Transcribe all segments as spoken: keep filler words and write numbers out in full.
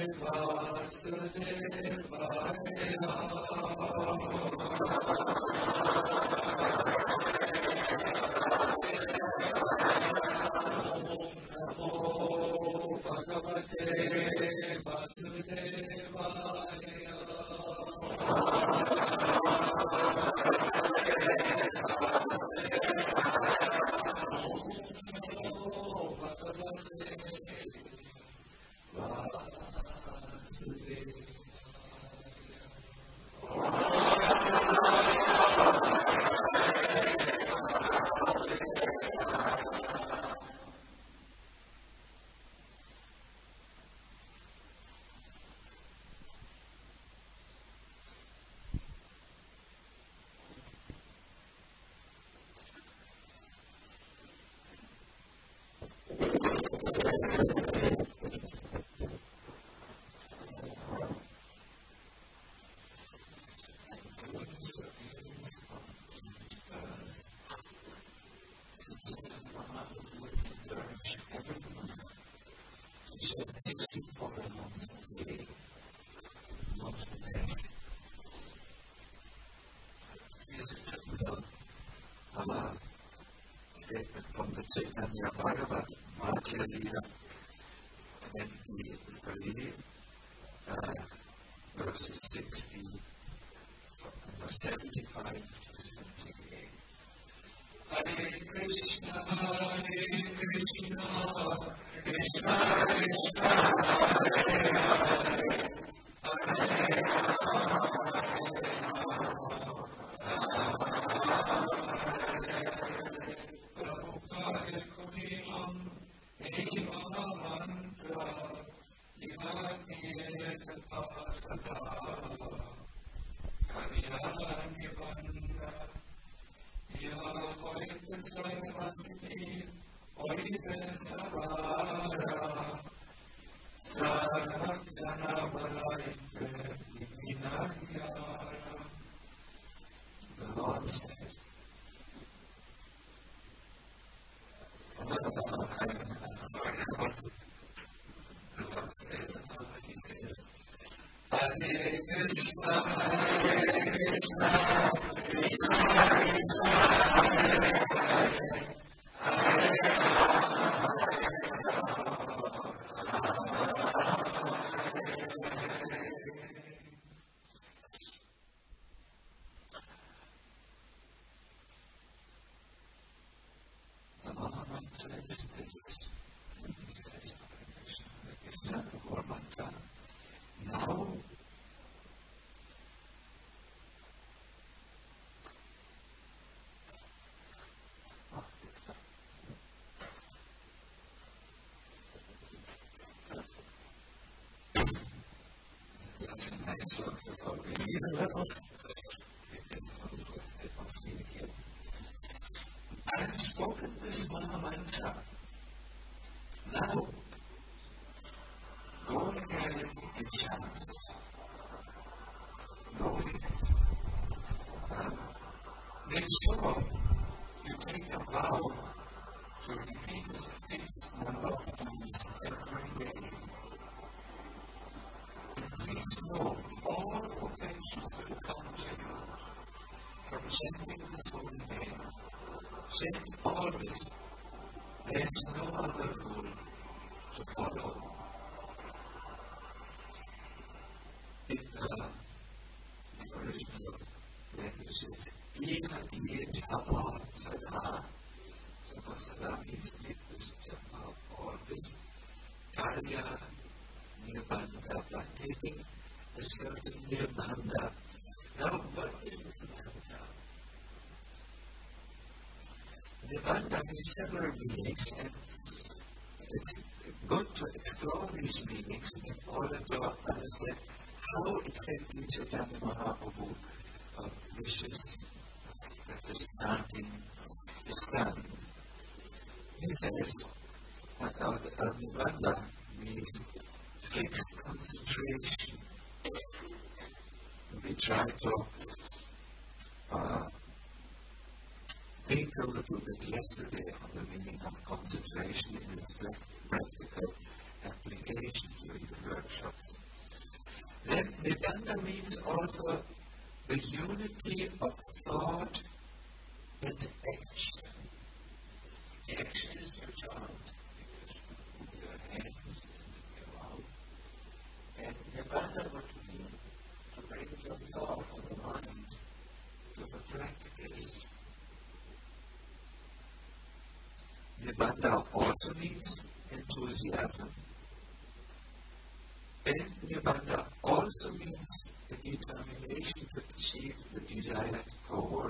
Statement from the Chaitanya Bhagavat, Madhya Lila twenty-three, uh, verses sixty, uh, seventy-five to seventy-eight. Hare Krishna, Hare Krishna, Krishna Krishna, Hare Hare, Hare The Lord said, Hare Krishna, Hare Krishna, Krishna Krishna, Hare Hare, the Mahamantra is this. He says, Hare Krishna, the core mantra. Now, that's a nice one for the level. I have spoken this Mahamantra. Now, go ahead and chant. Go ahead. Um, make sure you take a vow to repeat it a fixed number of times every day. And please know all vocations will come to you from chanting this holy name. Chant always. There is no other rule to follow. In uh, the original language is Ina Iye Japa Sada. So Sada means make this Japa always. Karya Nirbandha, by taking a certain Nirbandha. Now, what is Nirbandha? Nirbandha has several meanings, and it's good to explore these meanings in order to understand how exactly Chaitanya Mahaprabhu uh, wishes that this chanting is done. He says that uh, uh, Nibbana means fixed concentration. We try to uh, think a little bit yesterday on the meaning of concentration in its practical application during the workshops. Nibbana means also the unity of thought and action. The action is your chant, with your hands and your mouth. And Nibbana would mean to bring your thought or the mind to the practice. Nibbana also means enthusiasm. And Nibbana also means the determination to achieve the desired goal.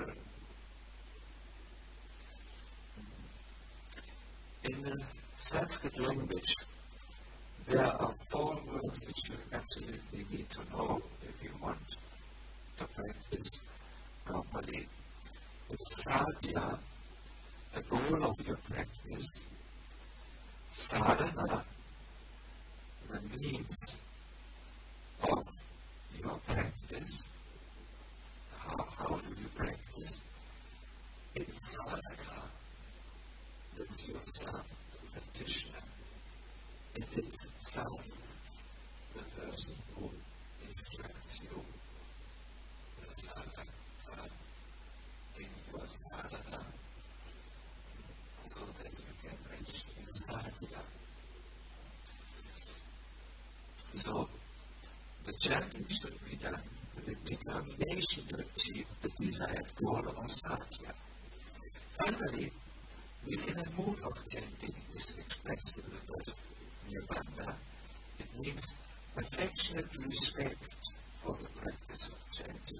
In the Sanskrit language, there are four words which you absolutely need to know if you want to practice properly. It's sadhya, the goal of your practice. Sadhana, the means of your practice. How, how do you practice? It's sadhaka. That's yourself, the practitioner. And it's sadhu, the person who instructs you. The sadhaka in your sadhana, so that you can reach your sadhya. So, the chanting should be done with a determination to achieve the desired goal of sadhya. Finally, the inner mood of chanting is expressed in the word Nibbana. It means affectionate respect for the practice of chanting.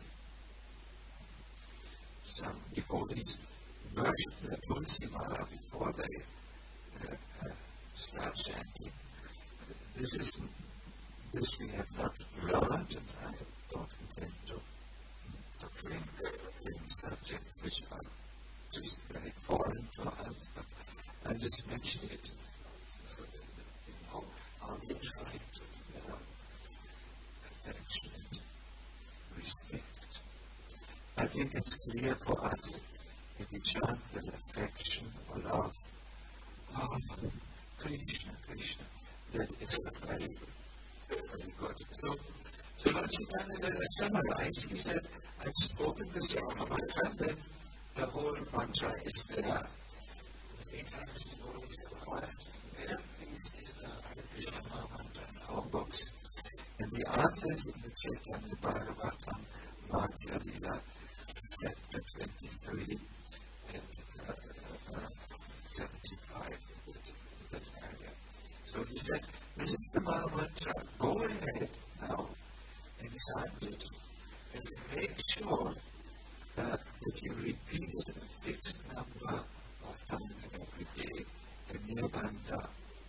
Some devotees worship the Tulsi Mala before they uh, uh, start chanting. This is this we have not learned, and I don't intend to, to bring, bring subjects which are just very foreign to us, but I just mention it so that you know how we try to develop affectionate respect. I think it's clear for us if we chant with affection or love, oh, Krishna, Krishna, that is very, very good. So, so Lord Chaitanya summarized, he said, I've spoken this Rama mantra, then the whole mantra is there. Many times you always ask, where please is the Hare Krishna mantra in our books? And the answer is in the Chaitanya Bhagavatam, Madhya Lila, chapter twenty-three and uh, uh, seventy-five, that, that area. So he said, this is the Maha mantra. Go ahead now and chant it. And make sure uh, that you repeat it a fixed number of times every day, the Nibbana.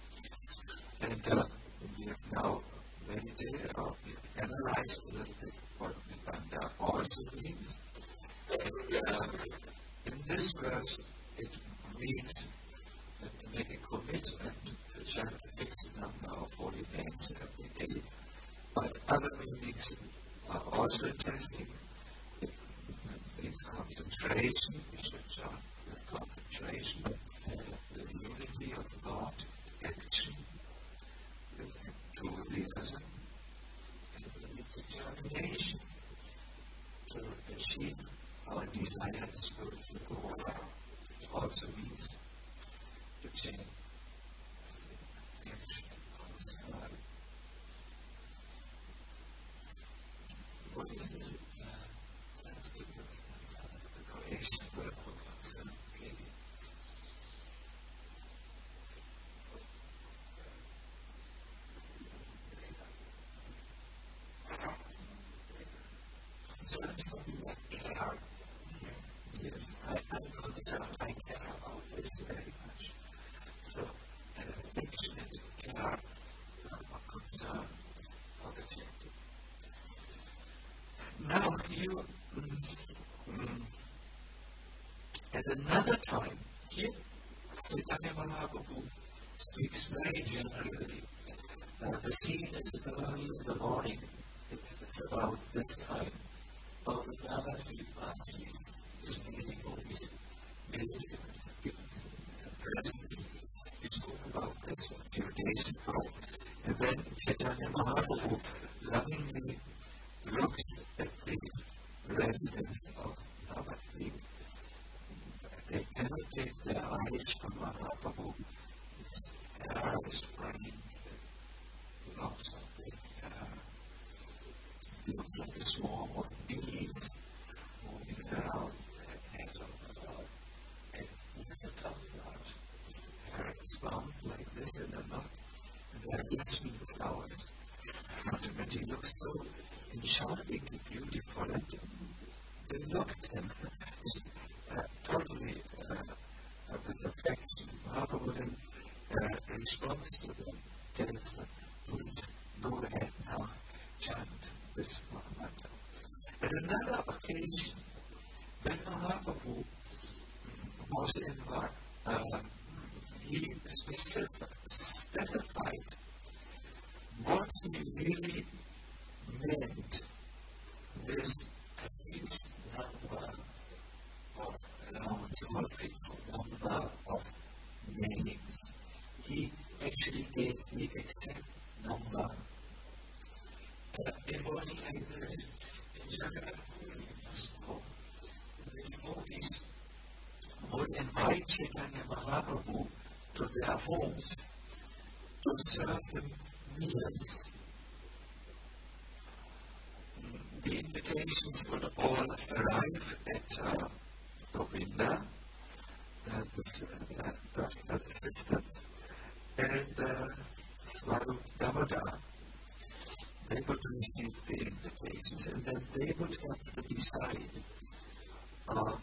And uh, we have now meditated or we have analyzed a little bit what Nibbana also means. And uh, in this verse, it means that to make a commitment to chant a fixed number of holy names every day. But other meanings are also interesting. It means concentration. We should chant with concentration, with unity of thought, action, with enthusiasm, and with determination to achieve our desired spiritual goal. It also means to change action and concern. What is this uh, Sanskrit Sanskrit Croatian word for concern, please? Concern is something like care. Yes, I, I'm concerned. I care about this very much. So, an affectionate care or concern for the chanting. Now, you, mm, mm, at another time, here, Chaitanya Mahaprabhu speaks very generally. Uh, the scene is early in the morning. It's, it's about this time. All the Navati Vasis is meeting all these basic presents. We spoke about this a few days ago. And then Chaitanya Mahaprabhu lovingly looks at the residents of Navadvip. They cannot take their eyes from Mahaprabhu. His hair is framed with lots of big hair. He looks like a swarm of bees moving around their head of the Lord. And he has a tongue large. His hair is bound like this in a knot. And there are jasmine flowers. And he looks so enchantingly beautiful. And they look at him uh, totally uh, with affection. Mahaprabhu then uh, responds to them, tells them, please go ahead now, chant this mantra. At another occasion, when Mahaprabhu was in Var, uh, he specific, specified what he really meant with a fixed number of rounds or a fixed number of names. He actually gave the exact number. Uh, it was like this. In Jagannath Puri, you must know, the devotees would invite Chaitanya Mahaprabhu to their homes to serve them meals. The invitations would all arrive at uh, Govinda, uh, the uh, personal assistant, and uh, Swarup Damodar. They would receive the invitations, and then they would have to decide um,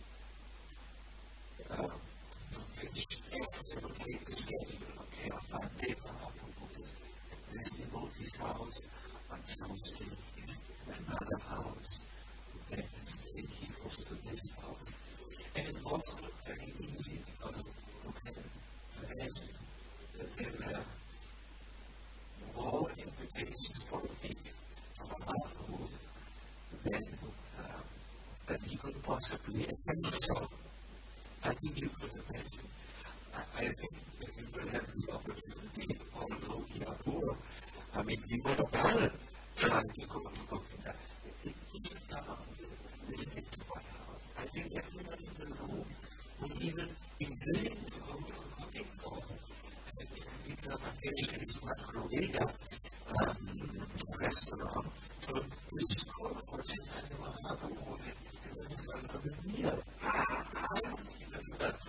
uh, which they would take the schedule. Okay, on Monday, Mahaprabhu is at this devotee's house. On Tuesday, he's in another house. Wednesday, he goes to this house. And it was not very easy because you can imagine that there were more invitations for a week to Mahaprabhu than, uh, than he could possibly attend to. I think you could imagine. I, I think that we will have the opportunity, although we are poor. I mean, we would have done it trying to go to Govinda. He should come up listening to my house. I think everybody in the room would even be willing to go to a cooking course. And if we can occasionally to a Kroveda um, restaurant to just cook for Chaitanya Mahaprabhu and then serve them a meal. I don't even do that.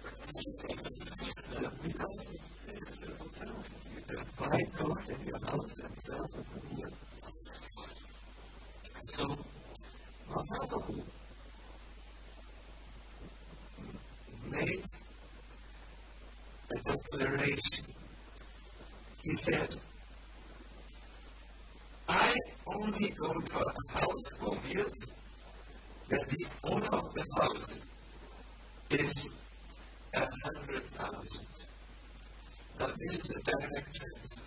Because you can find God in your house and serve him a meal. So, Mahaprabhu made a declaration. He said, I only go to a house for meals where the owner of the house is a hundred thousand. Now, this is a direct translation.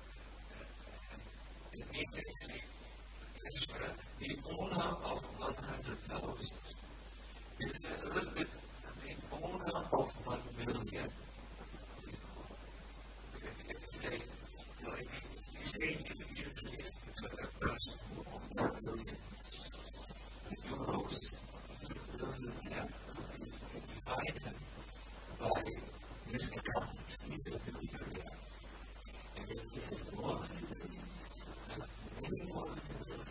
It means actually the owner of one hundred thousand. If you a little bit, the owner of one million. If you say, you know, if you say you usually to a person who owns a million euros, he's a millionaire. If you find him by this account, he's a millionaire. And if he has more than a million, many more than a million,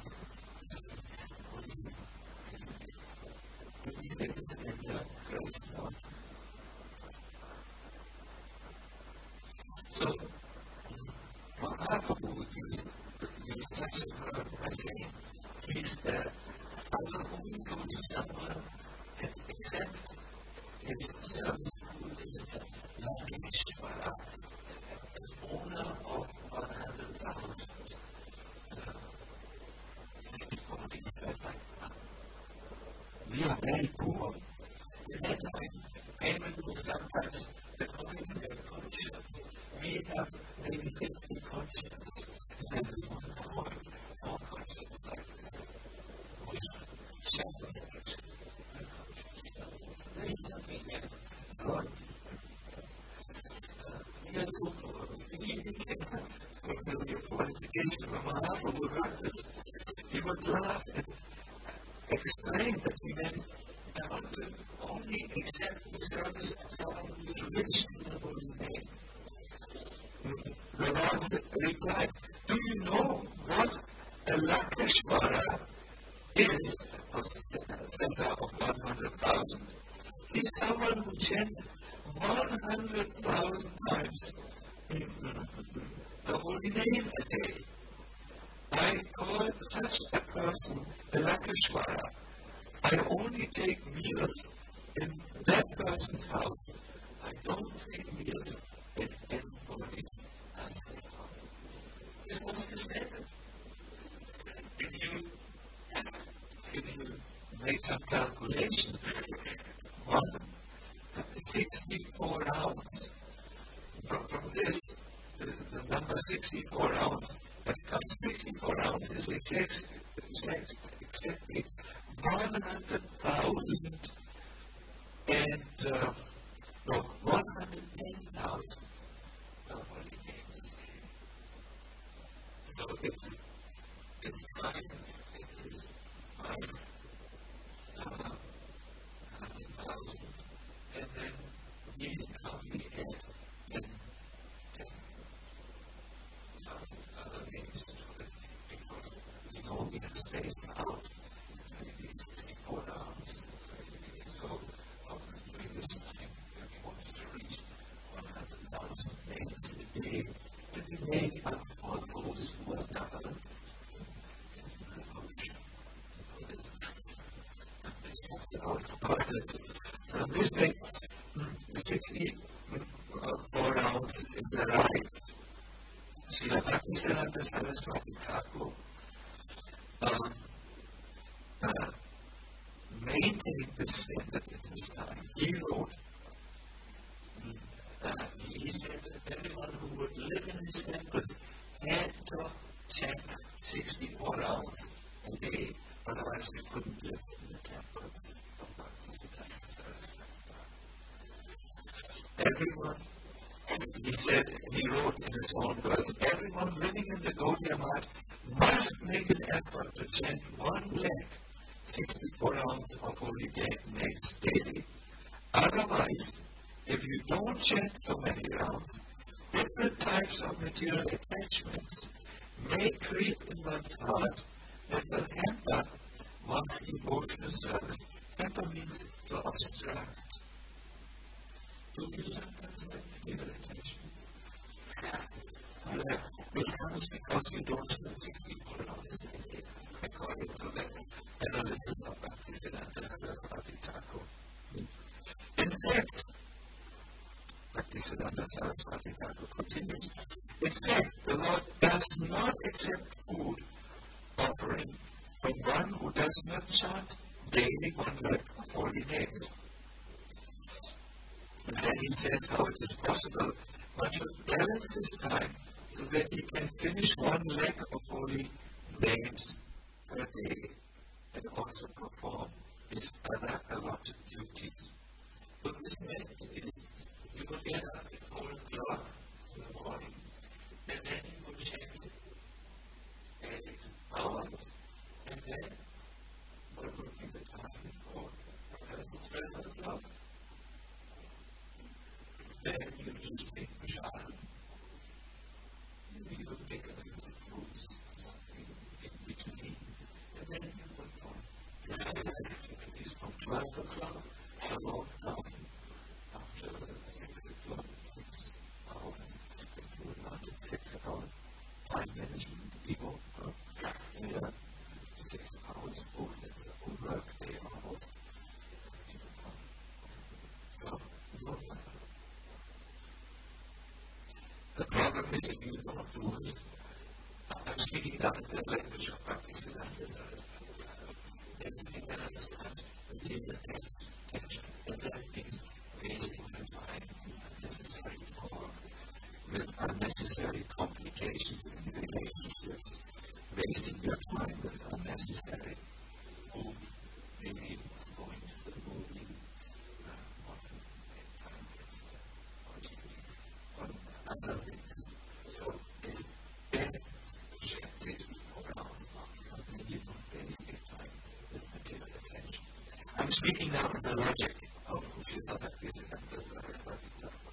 he said this in the great one. So, Mahaprabhu used, used such a word by saying, please, uh, I will only go to someone and accept his service who is a Lakeshwara, an owner of one hundred thousand. We are very poor. In that time, payment was sometimes the coins were conscious. We have maybe fifty conscience. And then we want four, four conscience like this. Which shadows actually. There is nothing else. God. We are so poor. We can fulfill your qualification. When Mahaprabhu heard this, he was would laugh and explain that we meant, I want to only accept the service of someone who is rich in the holy name. The Lord replied, do you know what a Lakeshwara is? A census of one hundred thousand. He's someone who chants one hundred thousand times the holy name a day. I call such a person a Lakeshwara. I only take meals in that person's house. I don't take meals in anybody's else's house. This was the standard. If you, if you make some calculation, one sixty-four ounce, from, from this, the, the number sixty-four ounce, that comes sixty-four ounces exactly, exactly one hundred thousand and, uh, no, one hundred ten thousand holy names. So it's, it's fine, it is fine, uh, one hundred thousand, and then we come we add ten, ten thousand other names to it, because we know we have spaced out sixty-four hours. So, during this time, we wanted to reach one hundred thousand names a day, and we make up for those who are gathered in the revolution. So, this day, sixty-four ounce is arrived. Srila Bhaktisiddhanta Saraswati Thakur um, uh, maintained this standard at his time. He wrote, uh, he said that everyone who would live in his temples had to chant sixty-four hours a day, otherwise they couldn't live in the temples of Bhaktisiddhanta Saraswati. Everyone, he said, he wrote in his own verse, everyone living in the Gaudiya Math must make an effort to chant one lakh sixty-four ounces of holy names daily. Otherwise, if you don't chant so many rounds, different types of material attachments may creep in one's heart that will hamper one's devotional service. Hamper means to obstruct. Do you sometimes have material attachments? Yeah. This comes because you don't spend sixty-four hours a day, according to the analysis of Bhaktisiddhanta Saraswati Thakur. In fact, Bhaktisiddhanta Saraswati Thakur continues, in fact, the Lord does not accept food offering from one who does not chant daily one lakh of holy names. And then he says how it is possible one should balance his time so that he can finish one lakh of holy names per day and also perform his other allotted duties. What this meant is you would get up at four o'clock in the morning and then you would chant eight hours and then what would be the time for twelve o'clock? Then you just take prasad. Maybe you would pick a little fruits or something in between, and then you would go activities from twelve o'clock, so long time after six o'clock, six hours. You would not at six hours. Time management, people, uh, yeah, six hours, oh, that's a whole work day almost. So, no. The problem is if you don't do it, I'm speaking now in the language of Bhaktisiddhanta Saraswati, then you can understand material tension, and that means wasting your time in unnecessary work, with unnecessary complications in relationships, wasting your time with unnecessary food, maybe going to the movie, uh, often time gets on T V, on other things. So it's better to check sixty-four hours long, and then you don't the logic of Srila Bhaktisiddhanta Saraswati Thakur.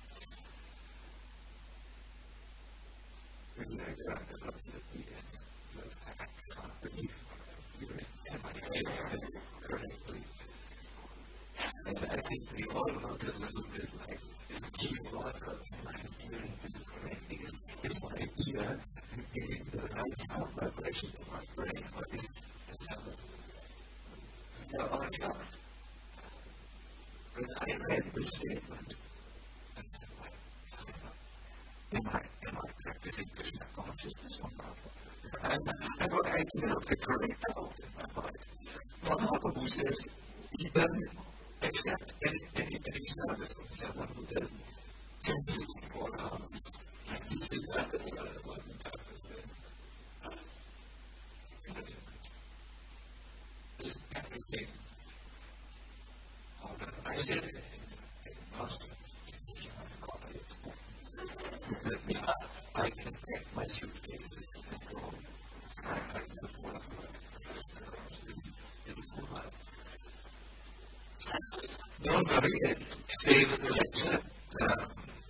Exactly right, I love the P S. Because I can't believe you're in M I A correctly. And I think we all look a little bit like he was a mind hearing this correctly. Is, is my idea giving the right sound vibration to my brain? Or is the sound the audio? When I read the statement, I said, like, am I, am I practicing Krishna consciousness or not? And I got idea of the correct out in my mind. Mahaprabhu says he doesn't accept any, any, any service from someone who doesn't change sixty-four hours. And he said that as well as what the Thakur said. This everything. I said it in Master. That means I can pack my suitcases and go. I can afford it. It's full life. Don't worry, stay with the lecture. Um,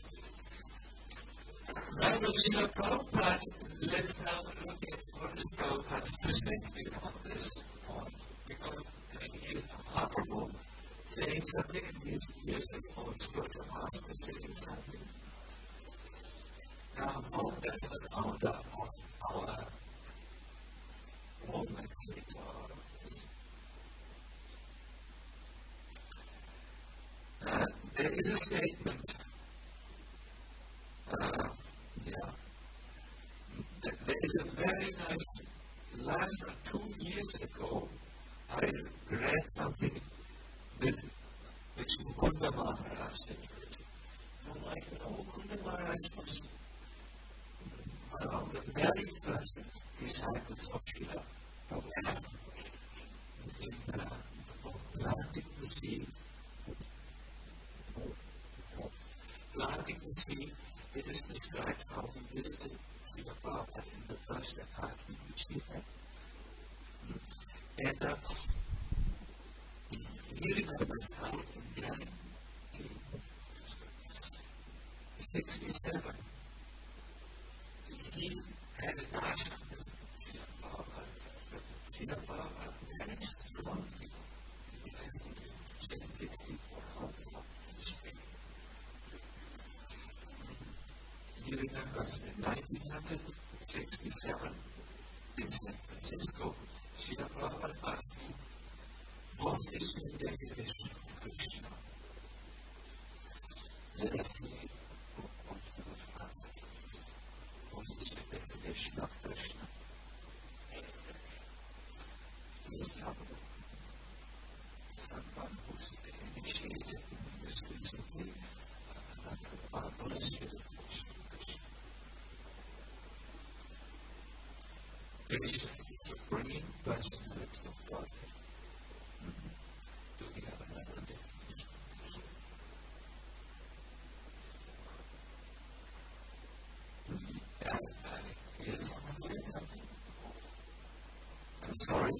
now, Srila Prabhupada, let's now look at what is Prabhupada's perspective on this point. Because he is Mahaprabhu saying something, and he is his own spiritual master saying something. Now, how does the founder of our movement relate to all of this? Uh, there is a statement, uh, yeah, there is a very nice, last two years ago, I read something with, which Mukunda Maharaj had written. I'm like, you know, Mukunda Maharaj was one of the very first disciples of Srila Prabhupada in uh, the book Planting the Seed. Planting the seed, it is described how he visited Srila Prabhupada in the first apartment which he had. And uh, he remembers how in nineteen sixty-seven he had a darshan with Srila Prabhupada, but Srila Prabhupada very strongly requested him to change sixty-four hours. He remembers in nineteen sixty-seven in San Francisco, Srila Prabhupada asked me, what is your definition of Krishna? Let us see what you would ask. What is your definition of Krishna? He is someone, someone who's initiated in this recently, uh, what is your definition? Krishna is the supreme personality of Godhead. Mm-hmm. Do we have another definition? I, I hear someone say something. I'm sorry.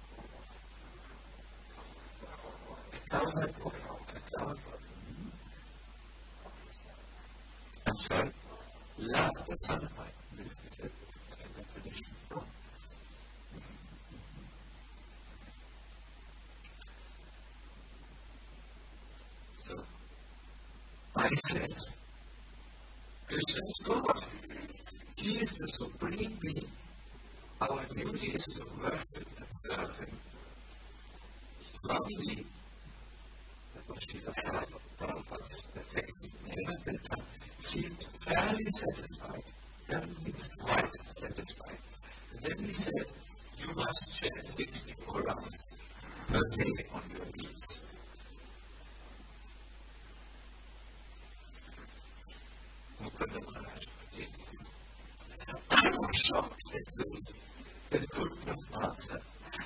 I can't have book. I can't. I'm sorry. Love personified. This is a, a definition from. So, I said, Krishna is God. He is the supreme being. Our duty is to worship and serve him. Swamiji, that was Srila Prabhupada's effective name at that time, seemed fairly satisfied. Fairly means quite satisfied. And then he said, you must share sixty-four hours per day on your needs. Mukunda Maharaj continued. I was shocked at this and could not answer.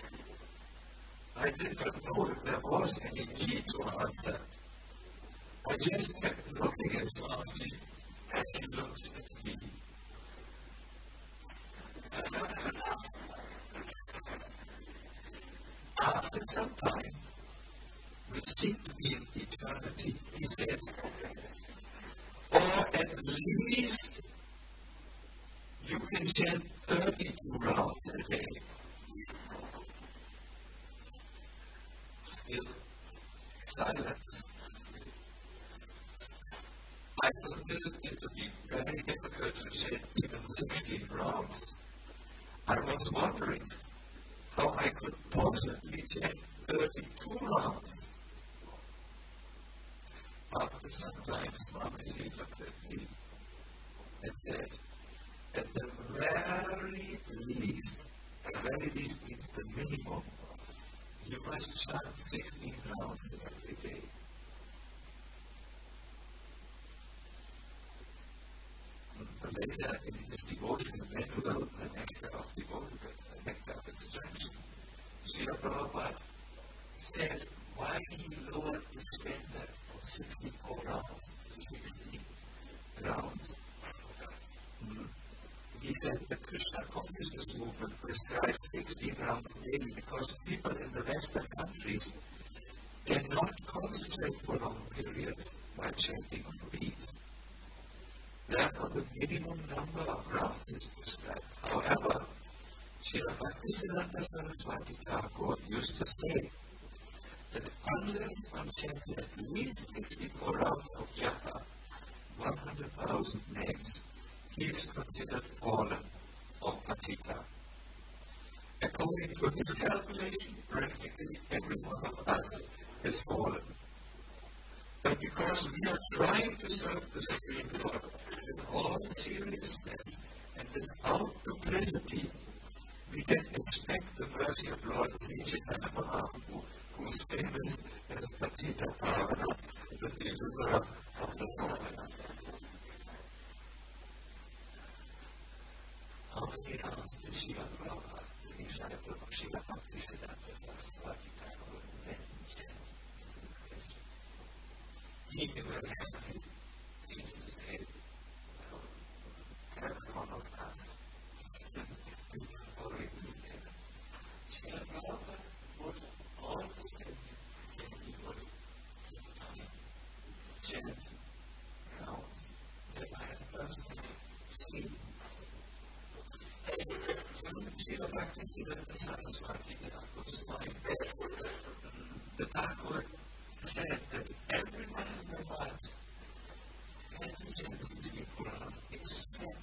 I did not know if there was any need to answer. I just kept looking at Swamiji as he looked at me. After some time, with chant thirty-two rounds a day. Still silent. I considered it to be very difficult to chant even sixteen rounds. I was wondering how I could possibly chant thirty-two rounds. After some time, Swamiji looked at me and said, at the very least, the very least means the minimum, you must chant sixteen rounds every day. Later in his devotional manual, The Nectar of Devotion, The Nectar of Extraction, Srila Prabhupada said why he lowered the standard from sixty-four rounds to sixteen rounds. Mm. He said the Krishna consciousness movement prescribes sixteen rounds daily because people in the Western countries cannot concentrate for long periods while chanting on beats. Therefore, the minimum number of rounds is prescribed. However, Srila Bhaktisiddhanta Saraswati Thakur used to say that unless one chants at least sixty-four rounds of japa, one hundred thousand names, he is considered fallen or patita. According to his calculation, practically every one of us is fallen. But because we are trying to serve the Supreme Lord with all seriousness and without duplicity, we can expect the mercy of Lord Sri Chaitanya Mahaprabhu, who is famous as Patita Pavana, the deliverer of the fallen. How many rounds did Srila Prabhupada, the disciple of Srila Bhaktisiddhanta Saraswati Thakur, then chant? He never had seems to say, well, every one of us is following this letter. Srila Prabhupada would always say, and he would give time, chant rounds that I have personally seen. Srila Bhaktisiddhanta Saraswati Thakur's time, the Thakur said that everyone in the world had to chant sixty-four rounds except,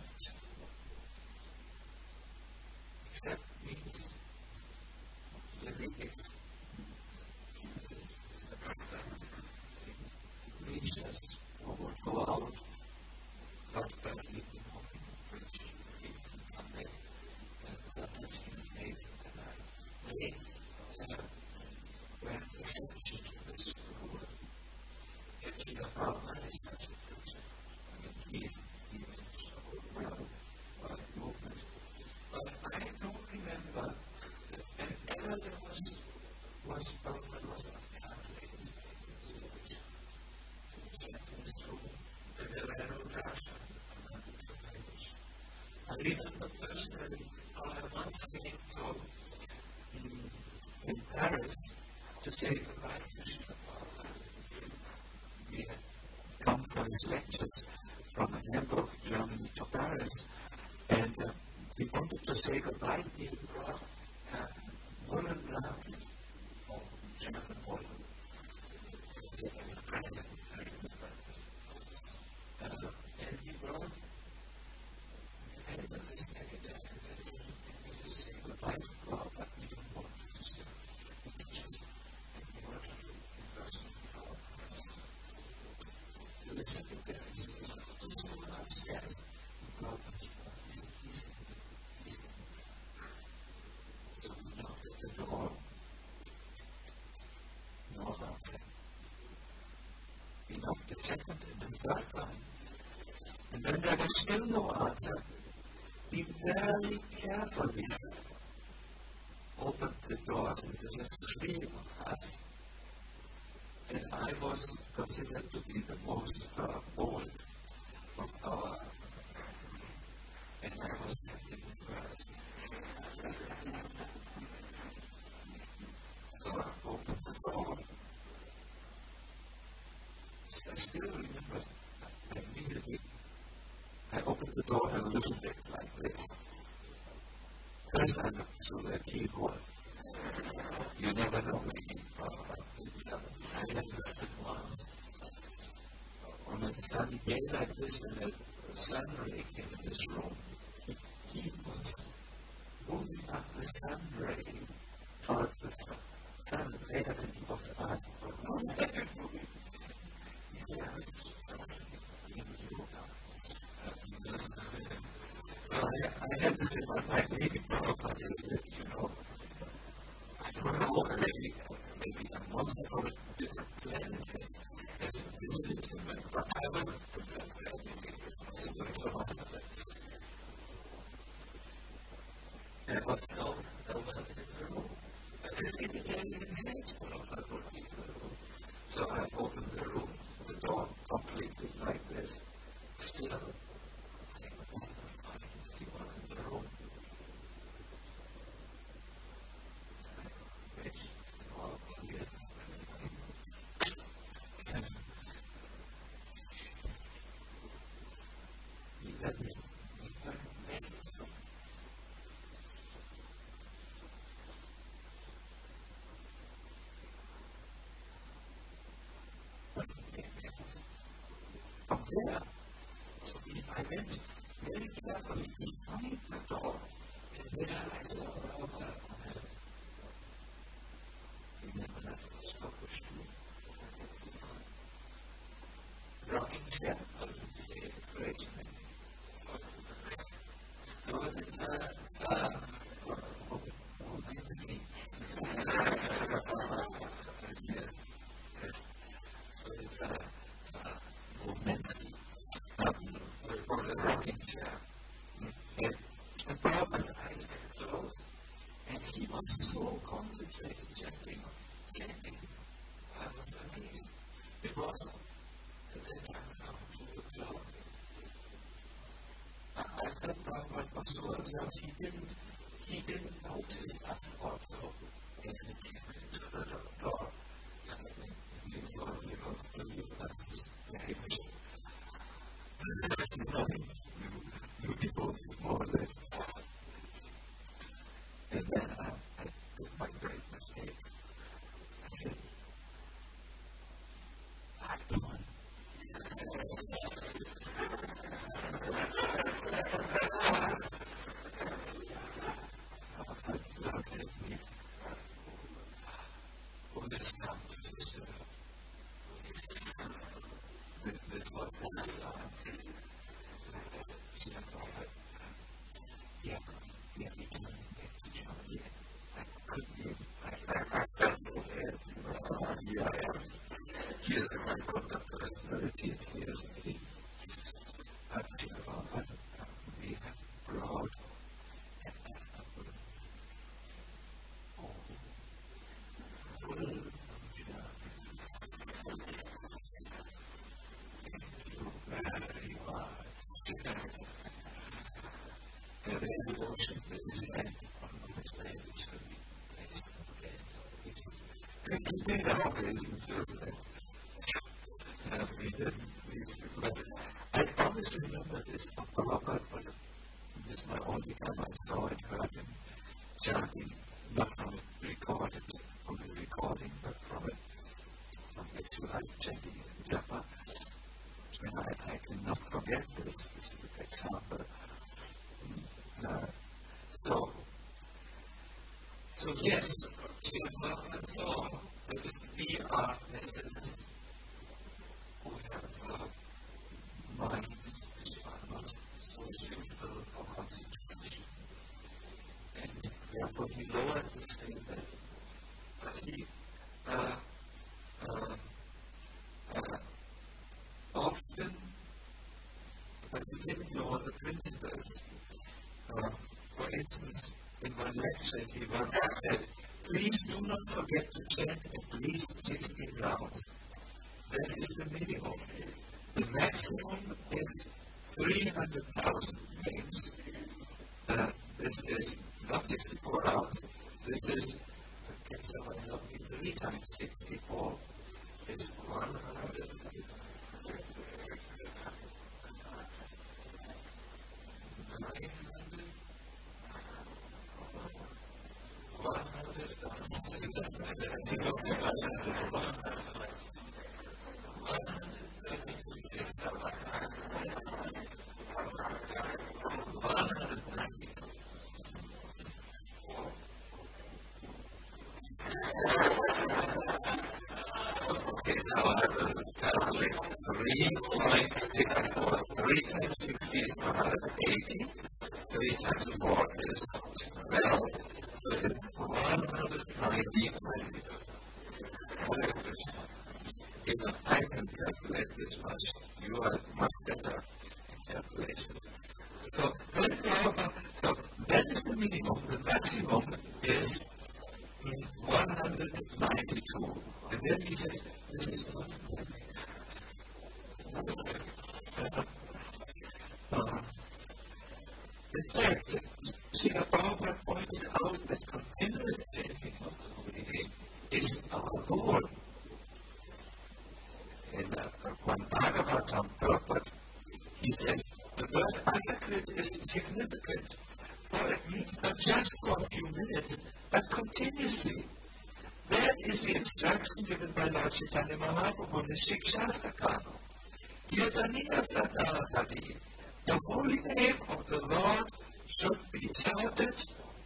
except means with the ex, preachers who would go out, not early in the morning, preach, and come back, and sometimes in the days of the night. They uh, were an exception to this rule. And Srila Prabhupada is such a preacher. I mean, he, he went so well by movement. But I don't remember that whenever there was, was Prabhupada was on calculated spaces in which he checked in his room, that there were no darshan, I remember personally how I once came to um, in Paris to say goodbye to Srila Prabhupada. We had come for his lectures from Hamburg, Germany to Paris, and uh, we wanted to say goodbye. He brought uh, woolen blanket, or German woolen, as a present, very good present. Uh, and he brought and the secretary and said, we just say goodbye to Prabhupada, we don't want to say pictures, and we want to do in person before present. So the secretary said, just go upstairs, Prabhupada, he's, he's, he's, so we knocked at the door, no answer. We knocked the second and the third time, and when there was still no answer, we very carefully opened the doors, and there were three of us. And I was considered to be the most uh, bold of our, and I was sitting first. So I opened the door. So I still remember, I immediately I opened the door a little bit like this, First I looked through the keyhole. You never know when you I had left it once. On a sunny day like this, when a sun ray came in this room, he, he was moving up the sun ray towards the sun, sun later than he was asked for. He said, I was in yoga. So I, I had this in my mind, maybe Prabhupada is that, you know, I don't know, maybe, maybe a monster or a different planet has, has visited him, but I wasn't prepared for anything. It was going to happen. And I got to know no one in the room. I just didn't tell you exactly what I would be in the room. So I opened the room, the door completely like this, still. I couldn't find anyone in the room. That is from there. So I went very carefully behind the door, and there I saw Prabhupada on a Stoppstuhl. Rocking chair, I would say, great man. So it's a, uh, Movensky. Yes, yes. So it's a, a Movensky. Um, so it was a rocking chair. And, and Prabhupada's eyes were closed, and he was so concentrated chanting, chanting. I was amazed. It was at that time around two o'clock. I, I felt Prabhupada was so observed, he didn't, he didn't notice us also as we came into the door. I mean, he was, you know, to you, that's just very much. You devotees more or less. And then I, I did my great mistake. I said, Bhagwan. Prabhupada looked at me. Who has come to this earth? This, this was the line. Yeah, yeah, we can get to Johnny. I couldn't even, I, I, I felt so bad. Oh, here I am. Here's the right contact personality, and here's me. I'm thinking about what we have brought and have all full of Thank you very much. And then the devotion that is meant on this land which will be placed on the land. We did our reasons for that. And we didn't. We, but I always remember this from Prabhupada, but this is my only time I saw and heard him chanting, not from it recorded, from the recording, but from it, from actual life chanting in Japa. And I, I cannot forget this, this example. Uh, so, so yes, and so that we are listeners who have uh, minds which are not so suitable for concentration, and therefore he lowered this thing that, but he uh, uh, uh, often, but he didn't know the principles. Uh, for instance, in one lecture he once said, please do not forget to chant at least sixteen rounds. That is the minimum. The maximum is three hundred thousand names. Uh, this is not sixty-four rounds. This is, can someone help me? three times sixty-four is one hundred. nine hundred. three times sixty is one hundred eighty. three times four is twelve. So it's one hundred ninety times. Even I can calculate this much. You are much better in calculations. So, so that is the minimum. The maximum is one hundred ninety-two. And then he says, this is not uh, uh, in fact, Srila Prabhupada pointed out that continuous chanting of the holy name is our goal. In uh, one Bhagavatam purport, he says, the word ayakrit is significant, for it means not just for a few minutes, but continuously. That is the instruction given by Lord Chaitanya Mahaprabhu in the Shikshastakam. Kirtaniya Sadahadi. The holy name of the Lord should be chanted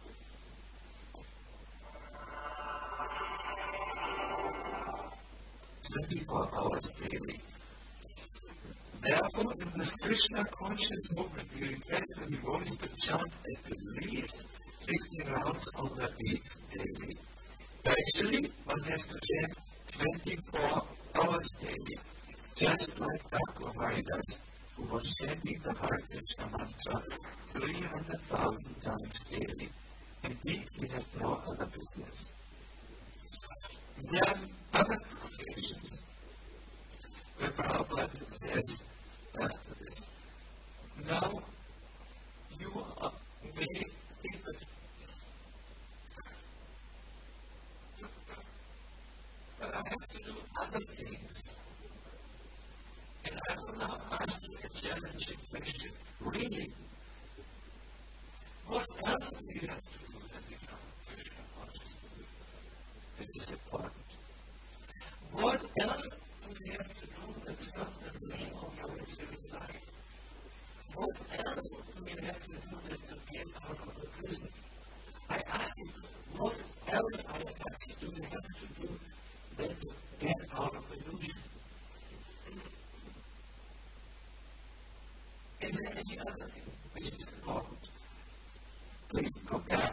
twenty-four hours daily. Therefore, in this Krishna conscious movement, we request the devotees to chant at least sixteen rounds on the beats daily. Actually, one has to chant twenty-four hours daily, just like Thakur Haridas, who was chanting the Hare Krishna mantra three hundred thousand times daily. Indeed, he had no other business. There are other occasions where Prabhupada says that this. Now, you are, may think that but I have to do other things. And I will now ask you a challenging question. Really? What else do you have to do than become Krishna consciousness? This is important. What else do we have to do that's not the name of your experienced life? What else do we have to do than to get out of the prison? I ask you, what else do we have to do than to get out of illusion? Is there any other thing which is important? Please go back.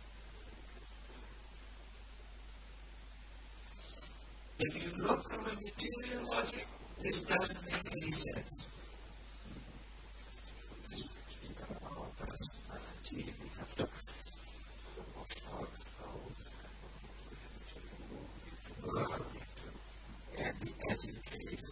If you look from a material logic, this doesn't make any sense. Our personality, we have to wash our clothes, we have to work, we have to be educated.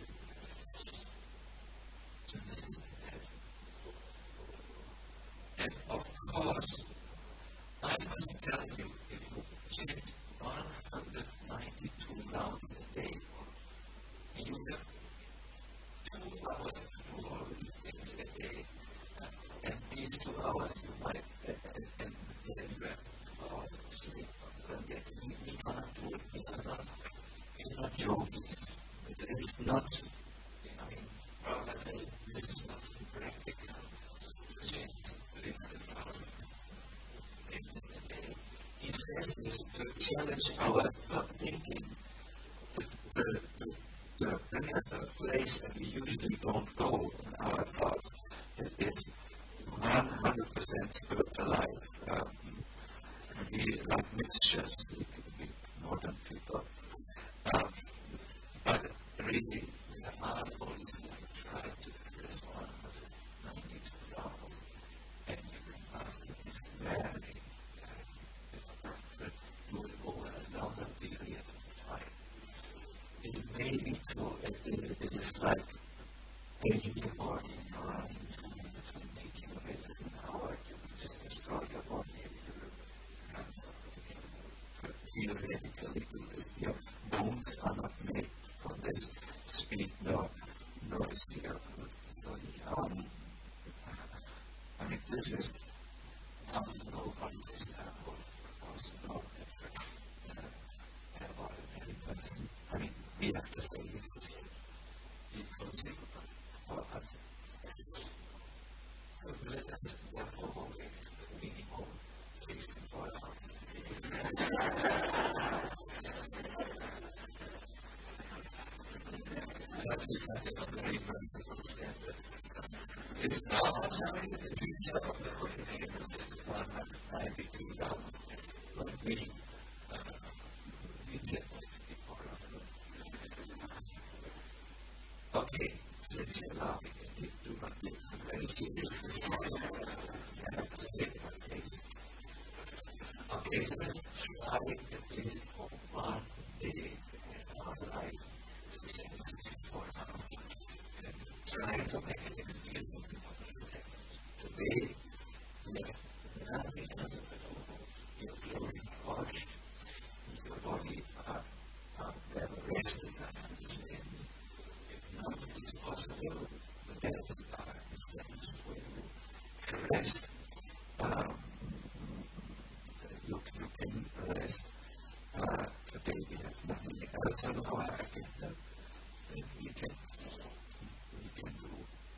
And of course, I must tell you, if you chant one hundred ninety-two rounds a day, you have two hours to do all these things a day. Uh, and these two hours you might, uh, and, and then you have two hours of sleep. So that we, we can't do it. We are not, we are not yogis. It's, it's not, I mean, Prabhupada says this is not practical. Chant three hundred thousand things a day. He says this to challenge our thinking. The, the, the, the, there's a place that we usually don't go in our thoughts. It is one hundred percent spiritual life. Um, we like mixtures, we, we modern people. Um, but really, we are always trying to do this one hundred ninety-two hours. And you can ask if it's very, very difficult to do it over a longer period of time. It may be true, it, it, it is like taking your body and you're running two hundred twenty kilometers an hour, you will just destroy your body if you run something. Theoretically do this. Your bones are not made for this speed, no, no is here. So, um, I mean, this is how you know how to establish also know effort uh, about a very person. I mean, we have to say it is inconceivable for us. So let us therefore go back to the minimum sixty-four hours. That is a very merciful standard. Acharya, the teacher of the Holy Name, is one hundred ninety-two down. But we, uh, we did sixty-four. Okay, since you're laughing at it, do not take me very seriously. I have to say my face. Okay, let's try at least for one day in our life to say sixty-four times and try to make an experience of it. Today, you have nothing else to do. Your clothes are washed, your body are, are well rested, I understand. If not, it is possible, the beds are established for you to rest. Um, you, you can rest. Uh, today we have nothing else on our agenda that we can, we can do.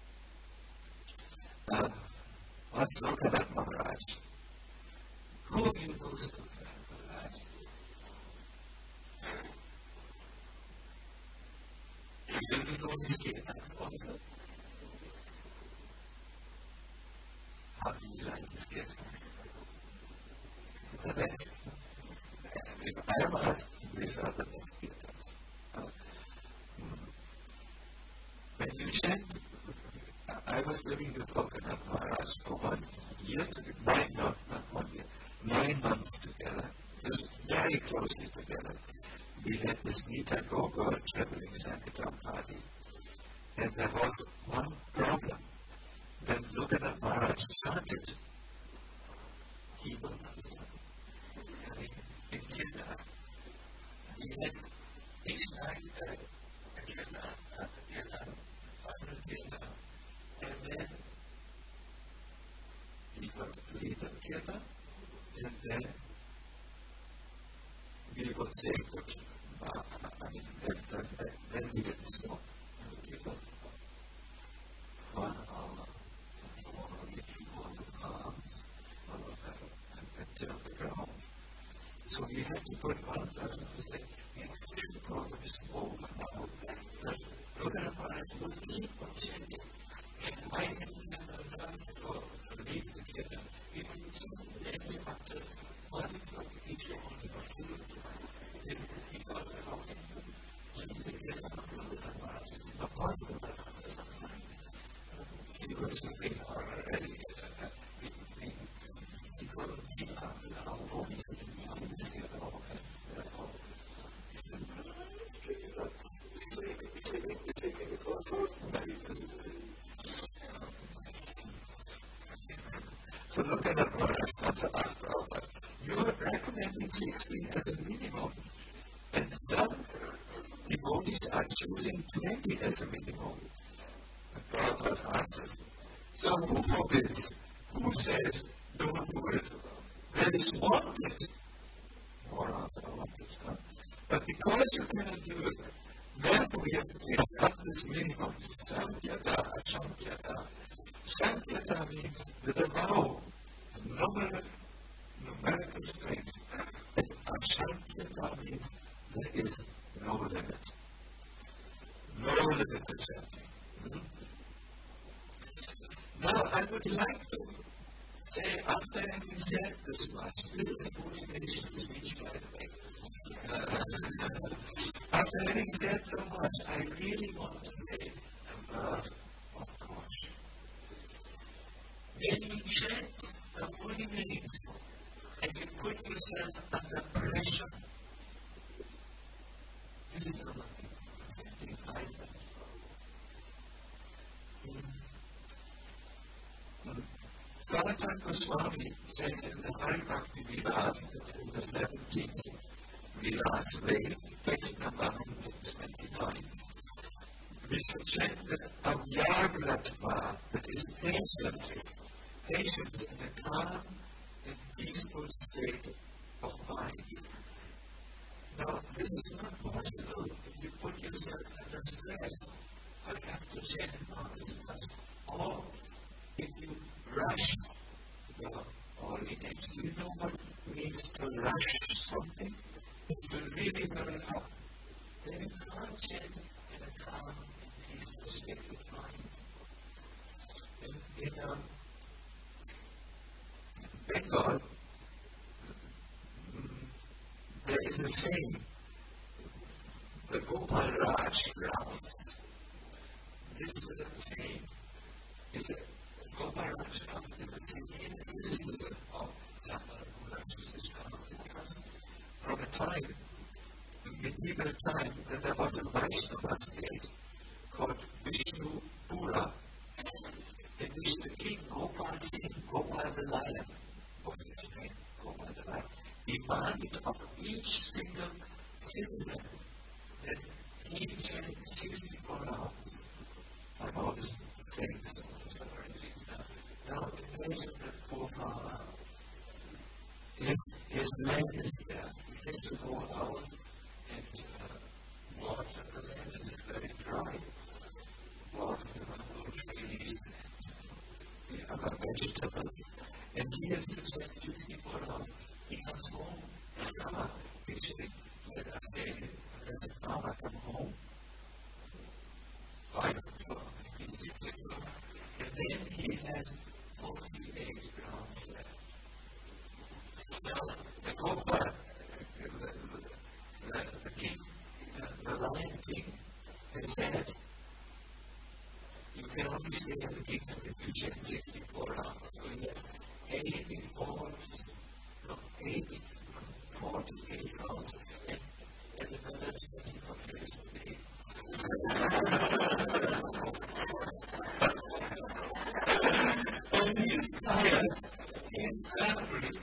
Uh, let's look at that Maharaj. Who of you knows Lokanath Maharaj? Do you know his Kirtan also? How do you like his Kirtan? The best. If I am asked, these are the best Kirtans. Uh, when you chant, I was living with Lokanath Maharaj for one year, nine, not, not one year, nine months together, just very closely together. We had this Nita Go-Go traveling Sankirtan party, and there was one problem. When Lokanath Maharaj chanted, he would not stop. I mean, in Kirtan, he had each night uh, a Kirtan, a Kirtan, after Kirtan, and then he would lead the Kirtan, and then we would say, good, uh, I mean, then, then, then, then we didn't stop. And the Kirtan, one hour, all of the people on the farms, all of that, and until the ground. So we had to put one person who said, the official program is over now, but Lokanath Maharaj will keep on chanting. And I didn't have the nerve to leave the Kirtan. We would some days after one o'clock each morning or two o'clock. Then he thought, how can you leave the Kirtan of Lokanath Maharaj? It's not possible that after some time. He was looking already at everything. He couldn't keep up with our bodies and minds here at all. And therefore, he said, can you not sleep, sleeping, sleeping before food? Very good. So Lokanath Maharaj once asked Prabhupada, you are recommending sixteen as a minimum, and some devotees are choosing twenty as a minimum. And Prabhupada answers, so who forbids? Who says, don't do it? That is wanted. More often wanted, huh? But because you cannot do it, then we have fixed up this minimum, Samyata, Ashamyata. Samyata means with a vow, numeric, numerical strength. And Ashamyata means there is no limit. No limit to chanting. Hmm? Now, I would like to say, after having said this much, this is a motivation speech, by the way. Uh, after having said so much, I really want to say a word of caution. When you chant the holy names and you put yourself under pressure, this is not something either. Sanatana Goswami says in the Hari Bhakti Vilas, it's in the seventeenth Vilas wave, text number one hundred twenty-nine, we should chant with avyagratva, that is patience, patience in a calm and peaceful state of mind. Now, this is not possible if you put yourself under stress. I have to chant on this much. Or if you rush the holy names. Do you know what it means to rush something? It's to really hurry up. Then you can't chant in a calm and peaceful state of mind. In, in a um, Bengal, mm, there is a saying, the Gopal Raj grounds. This is a saying, is a Gopal Raj grounds is a saying in criticism of Japa Buddha's grounds because from a time, medieval time, that there was a Vaishnava state called Vishnu Pura, in which the king Gopal Singh, Gopal the Lion, was his name, Gopal the Lion, demanded of each single citizen that he chant sixty-four hours. I'm always saying this now. Now imagine that poor farmer. His, his land is there. He has to go out and uh, water the land. It is very dry. Water the mango trees, the other vegetables. And he has to chant sixty-four hours. He comes home. And Rama, usually, let us say, as a farmer come home, five o'clock, maybe six o'clock, and then he has forty-eight grounds left. Now, the Gopal, the, the, the king, uh, the Lion King, has said, you can only stay in the kingdom if you chant sixty-four hours. So he has eighty-four, no, eighty, forty-eight hours, and, and another twenty-four days a day. And he is tired, he is hungry,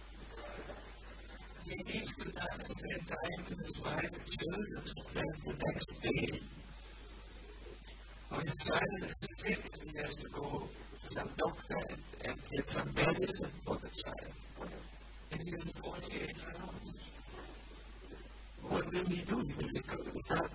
he needs to time, spend time with his wife and children to plan the next day. When his child is sick, he has to go to some doctor and, and get some medicine for the child. And he has forty-eight rounds. What will he do? He will just go to the sun.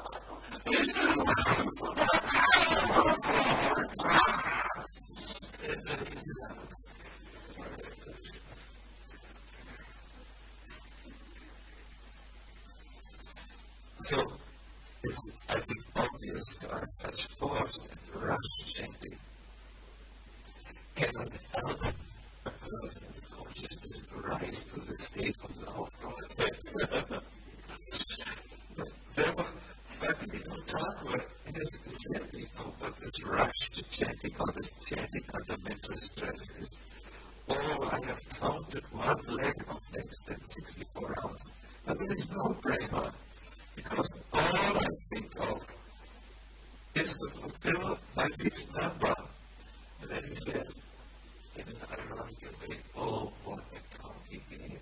So, it's, I think, obvious to us such forced and rushed chanting cannot help a person's consciousness to rise to the state of love for God. There were Bhaktivinoda Thakur has said, you know, what this rushed chanting or this chanting under mental stress is. Oh, I have counted one leg of less than sixty-four hours. But there is no brainer, because all I think of is to fulfill my fixed number. And then he says, in an ironic way, oh, what a counting game.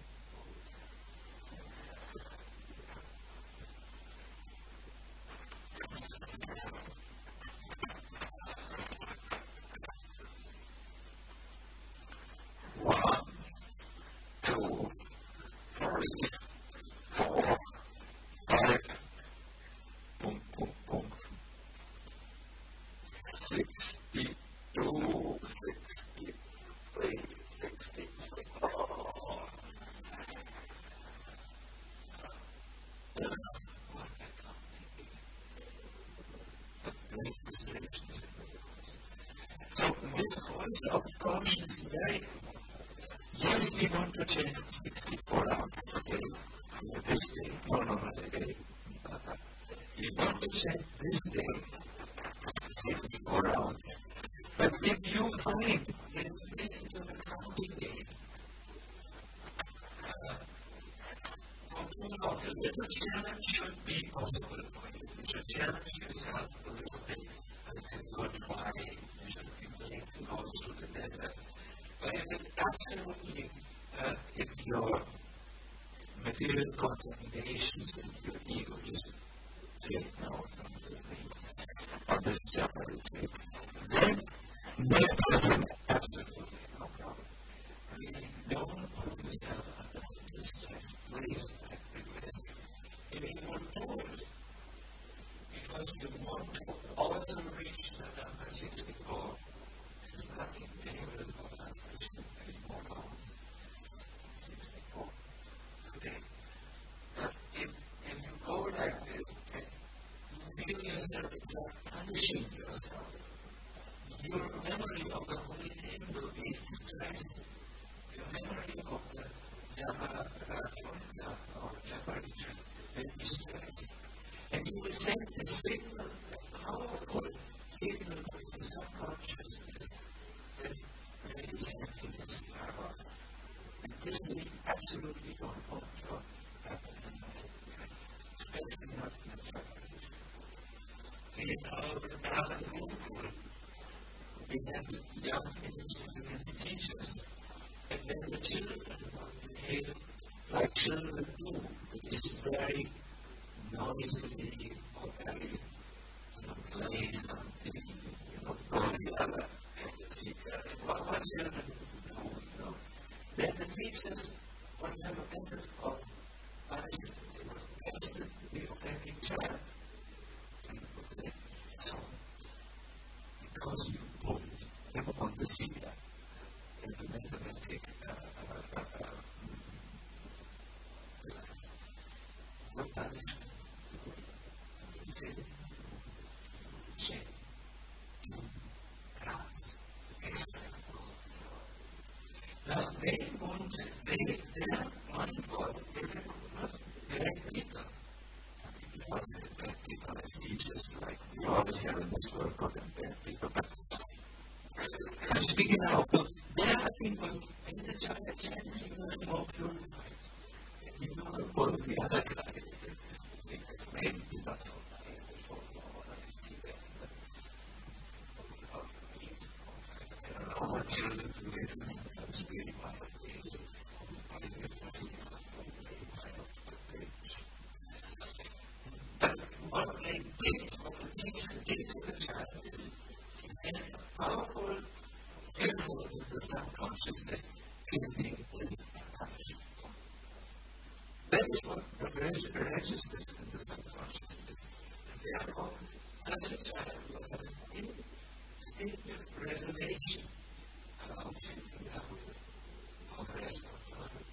One, two, three, four, five, boom, boom, boom. Sixty-two, sixty-three, sixty-four. What a counting game. But great frustrations. So this voice of caution is very important. Yes, we want to change sixty-four hours a day, this day, no, no, not a day. We want to change this day, sixty-four hours. But if you find that you get into the counting game, uh, for too long, a little challenge should be possible for you. You should challenge yourself a little bit and go try. You should be willing to go through the desert. But if it's absolutely, uh, if your material contaminations and your ego just say no, no, on this Japa retreat, then no problem, absolutely no problem. Really, don't put yourself under this stress, please, I request. If you want to do it, because you want to also reach the number sixty-four, there's nothing anywhere about that anymore now. sixty-four today. But if, if you go like this, and you feel yourself, it's like punishing yourself. Your memory of obviously absolutely don't want to happen in life, especially not in a family. In our Navajo group, we had young inexperienced teachers, and when the children behave like children do, it is very noisily or very, you know, play something, you know, go the other and the secret. And what, what children do, you know, then the teachers would have a method of punishment. They would test the offending child. And would say, so, because you put him on the secret, in the mathematic uh, uh, uh, uh, no punishment. Now, they wanted, they, their mind was, they were not bad people. It wasn't bad people as teachers, like we always have in this world, good and bad people. But I'm speaking now, so their thing was, and the child chance he was more purified. He knew the one the other guy. Maybe not so nice, they thought so, I can see that. I don't know what children do, they do sometimes really wild things. I get to see really wild things. But what they did, what the teacher did to the child is, he had a powerful signal in the subconsciousness, thinking is punishment. That is what registers in the subconsciousness. And therefore, such a child will have an instinctive reservation about thinking out for the rest of life.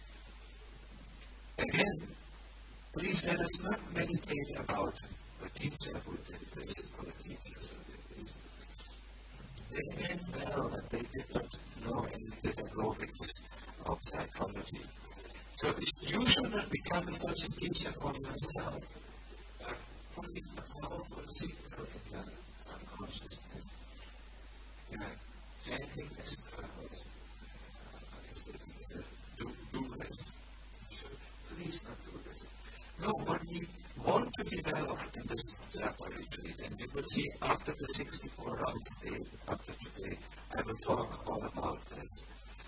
Again, please let us not meditate about the teacher who did this or the teachers who did this. They meant well, but they did not know any pedagogics of psychology. So you should not become such a teacher for yourself, but putting a powerful signal in your subconsciousness. You know, chanting this purpose. Do, do this. You should please not do this. No, what we want to develop in this observer retreat, and you will see after the sixty-four rounds day, after today, I will talk all about this.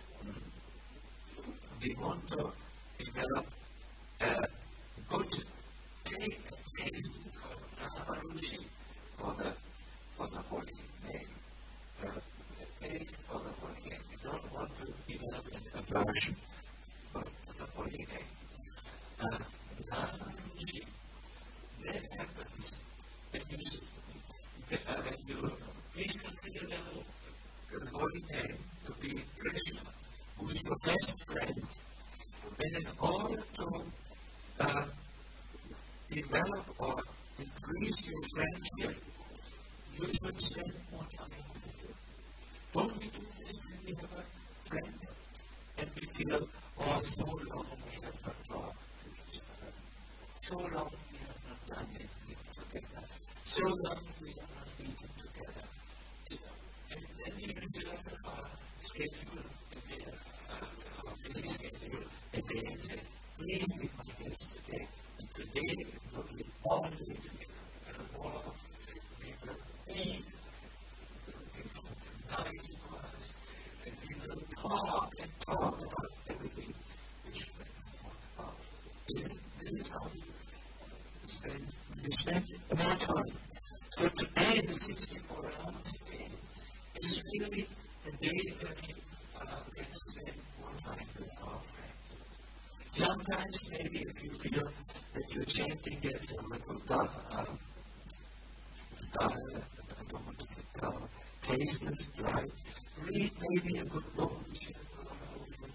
We want to develop a good take, a taste, it's called Namarushi, for the, for the holy name. Uh, a taste for the holy name. We don't want to develop an aversion for the holy name. Uh, Namarushi, that happens when you, uh, when you please consider the, the holy name to be Krishna, who's your best friend. And in order to uh, develop or increase your friendship, you should spend more time with you. Don't we do this when we have a friend and we feel, oh, so long we have not talked to each other, so long we have not done anything together, so long we have not eaten together. And then you develop our schedule, our busy schedule, and they say, please be my guest today. And today we will be all day together. We will walk, we will eat, we will make something nice for us, and we will talk and talk about everything which friends talk about. Isn't this is how you spend, you spend more time. So today, the sixty-four hours day is really a day where we uh, can spend more time with our friends. Sometimes, maybe if you feel that your chanting gets a little dull, um, dull, I don't want to say dull, tasteless, dry, read maybe a good book which you have gone over.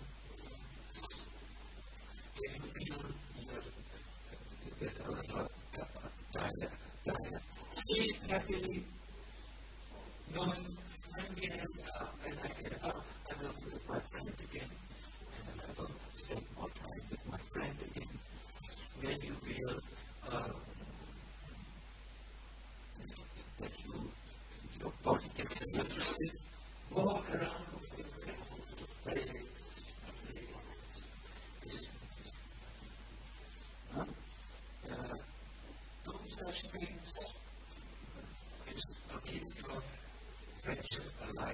If you feel you get a little tired, tired, sleep happily, knowing when we get up, when I get up, I will be with my friend again. And I will spend more time with my friend again. When you feel uh, that you, your body gets a little stiff, walk around with your friend to play, play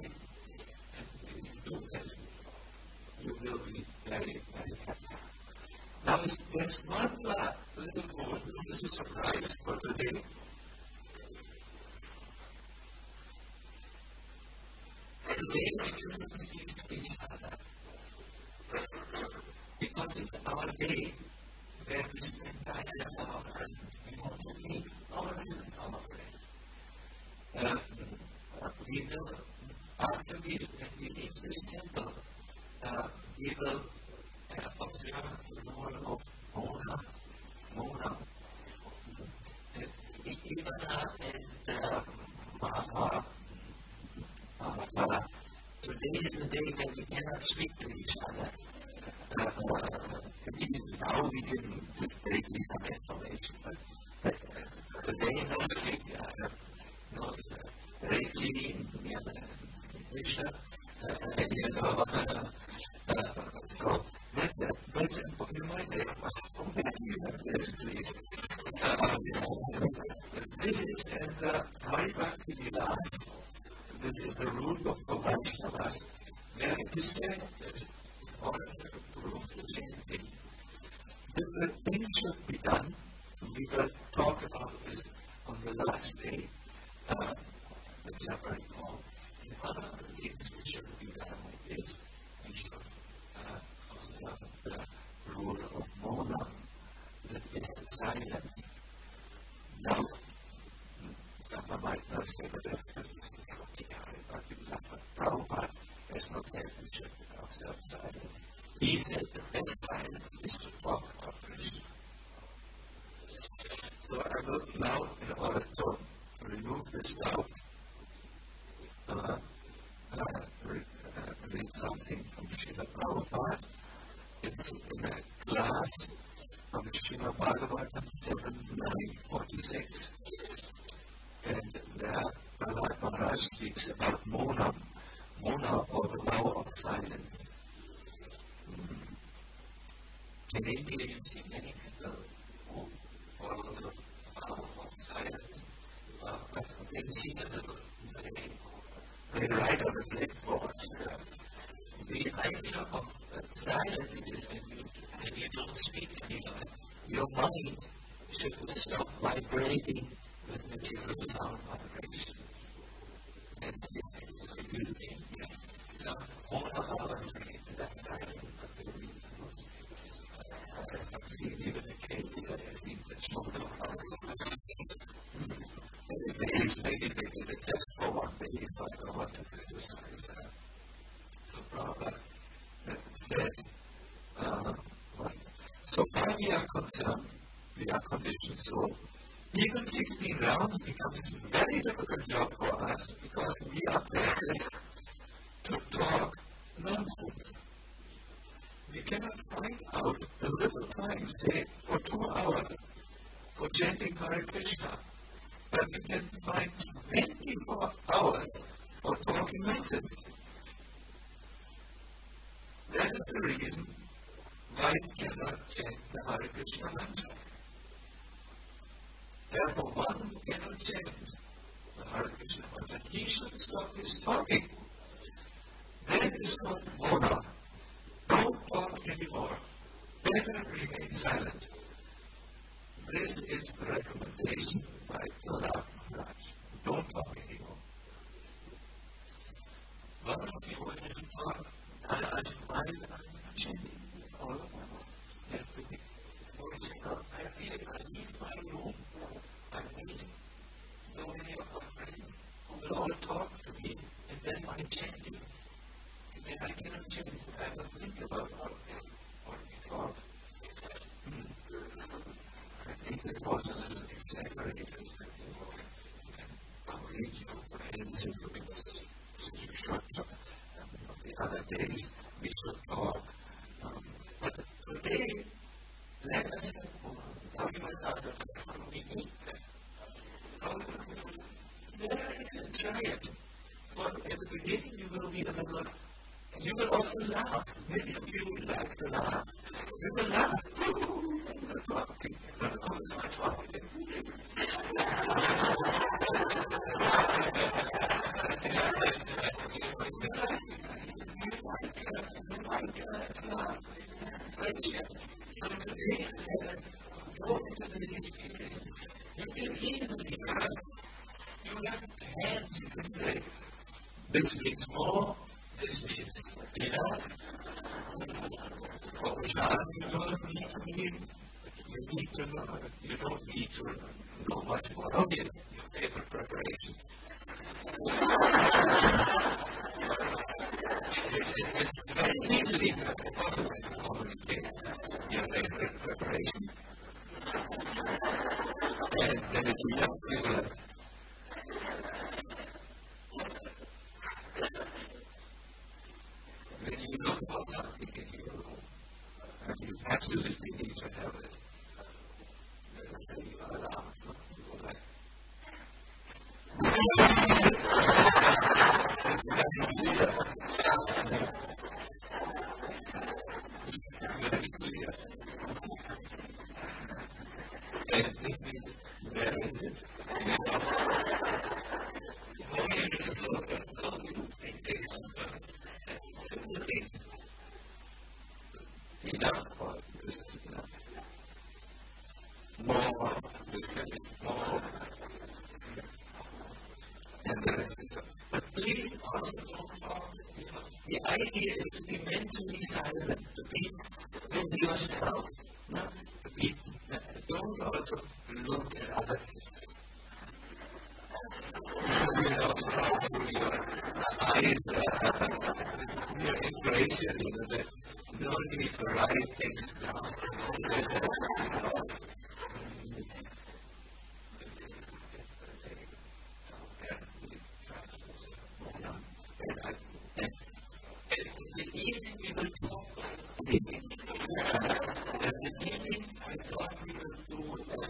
life. And if you do that, you will be very, very happy. Now, there's one uh, little rule. This is a surprise for today. Today, we do not speak to each other. Because it's our day where we spend time with our friend. We want to meet our friend, our friend. Uh, we will, after we, when we leave this temple, uh, we will uh, observe the role of Mona, Mona, uh, Ivana and uh, Maha, Maha. Today is the day when we cannot speak to each other. Uh, uh, even now we can just break some information, but, but uh, today no speak, uh, no uh, Reggie, Misha, uh, you know, uh, uh, so that's, uh, that's important. You might say, oh, where do you have this, please? Uh, this is, and uh, Hari Bhakti Vilas, this is the rule of the Vaishnavas, where it is said that in order to improve the chanting, different things should be done. We will talk about this on the last day, uh, the Jabari call. And one of the things which should be done is we should uh, observe the rule of Mona, that is silence. Now, someone might not say that this is but Prabhupada has not said we should observe silence. He said the best silence is to talk about Krishna. So I will now, in order to remove this doubt, uh, uh, re- uh, read something from Srila Prabhupada. It's in a class from Srimad Bhagavatam seven nine forty-six. And there, Prahlad Maharaj speaks about Mona, Mona or the vow of silence. Mm. In India, you see many people who follow the vow of silence, uh, but they see the little, they, they write on the blackboard. Uh, the idea of uh, silence is when you, when you don't speak anymore, your mind should stop vibrating with material sound vibration. That's the idea. So you think some more of hours into that silence, but they read the most. I have seen even a case that I think that more of hours. Maybe maybe they did it just for one day, so I don't want to criticize that. So Prabhupada said, uh, right. So far we are concerned, we are conditioned so. Even sixteen rounds becomes a very difficult job for us because we are practiced to talk nonsense. We cannot find out a little time, say, for two hours for chanting Hare Krishna, but we can find twenty-four hours for talking nonsense. That is the reason why we cannot chant the Hare Krishna mantra. Therefore, one who cannot chant the Hare Krishna mantra, he should stop his talking. That is called Mona. Don't talk anymore. Better remain silent. This is the recommendation by Prahlad Maharaj. Don't talk anymore. One of you has thought, I, I, I, I'm chanting with all of us. Everything. I feel I leave my room. I meet so many of my friends who will all talk to me, and then I'm chanting. And then I cannot chant. I will think about what we, what we talk. Hmm. I think it was a little exaggerated. You can read your friends and you can you should talk. Um, the other days we should talk. Um, but today, let us talk about how we eat. There is a giant. For at the beginning, you will be a little. You will also laugh. Many of you would like to laugh. You will laugh. This means more, this means enough. For the child, you don't need to be, you need to know, you don't need to know much more. Oh, yes, your favorite preparation. It's very easily possible to communicate your favorite preparation. And then it's enough for you. When you know about something in your room, and you absolutely need to have it, let's say you are alarmed, you go like, it's very clear. It's very clear. And this means, where is it? More units of those who think they concern. Enough or this is enough. More, this can be more. And the rest is up. But please also don't talk. You know, the idea is to be mentally silent, to be with yourself. No? To be, uh, don't also look at other people. You know, through your eyes, uh, your inspiration, you know, that no need to write things down. And in the evening we will talk about living. And in the evening I thought we will do uh,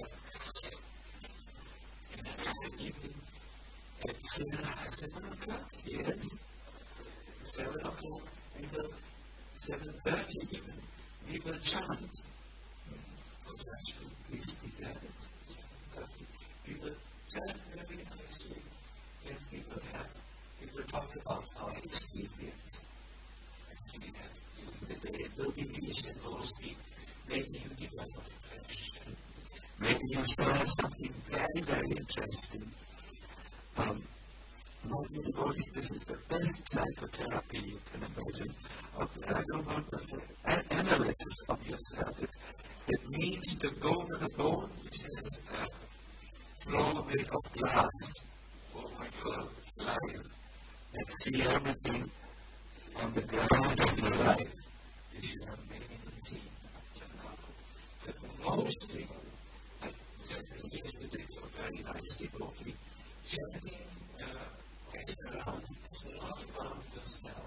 in the evening at seven o'clock, yes. Seven o'clock we will seven thirty even, we will chant. Oh, that's true. Please be there at seven thirty. We will chant very nicely, and we will have, we will talk about our experience. And we have during the day, it will be rich and mostly, maybe you develop a question. Maybe you saw something very, very interesting. Um, Maybe devotees, this is the best psychotherapy you can imagine. Okay, I don't want to say an analysis of yourself. It, it means to go to the bone, which is a floor bit of glass over your life and see everything on the ground of your life which you have maybe seen up to now. But mostly, I said this yesterday to a very nice devotee, chanting uh, It's around, it's a lot about yourself.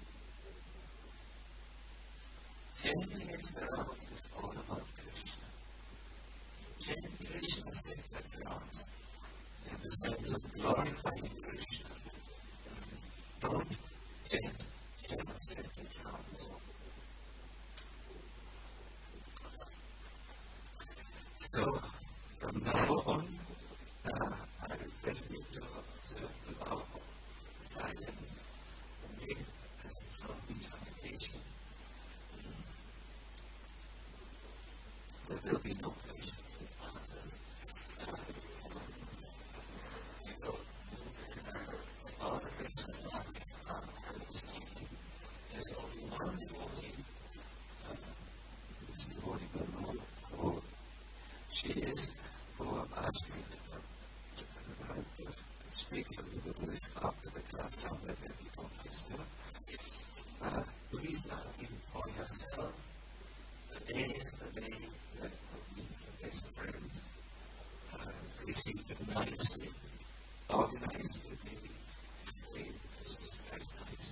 Chanting is around is all about Krishna. Chanting Krishna sacred grounds in the sense of glorifying Krishna. Don't chant, chant sacred grounds. So, from now on, uh, I request you to observe the power of silence and make a strong determination. There will be no questions and answers. You know, all the questions are this evening. There's only one devotee, uh, this devotee will know who she is, who asked me to speak so we will do this after the class somewhere where we don't disturb. Uh, please start in for yourself. Today is the day that you meet your best friend. Uh, receive it nicely, organize it maybe. This is very nice.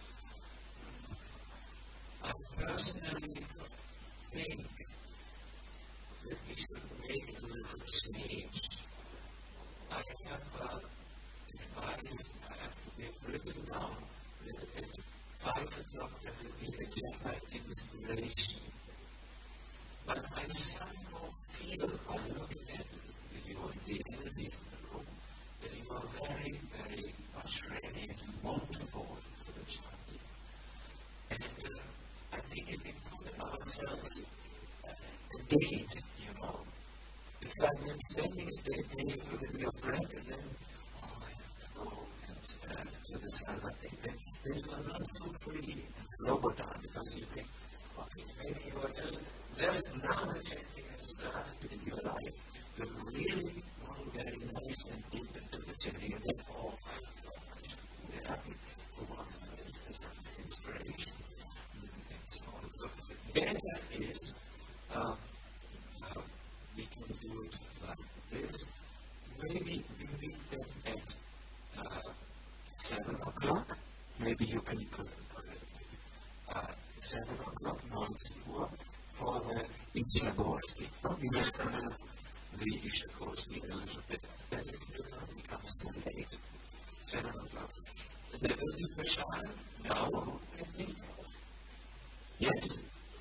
I personally think that we should make a little change. I have uh, advice, I have to get written down that at five o'clock there will be again my inspiration. But I somehow feel by looking at you and the energy in the room that you are very, very much ready and you want to go for the chanting. And uh, I think if we put ourselves a date, you know, it's like when spending a day, day with your friend and then, oh, I have to go and uh, do this other thing. Then, then you are not so free and Slobodan because you think, okay, maybe you are just, just now the chanting has started in your life. You're really going very nice and deep into the chanting and then, oh, my God, I should be happy. Who wants this? This inspiration. And so on. So better is um, uh, we can do it like this. Maybe we meet them at uh, seven o'clock. Maybe you can put it at uh, seven o'clock, non-tour for the Ishagosti. We just move the Ishagosti a little bit. Then it becomes too late. seven o'clock. There will be Prashad now, I think. Yes.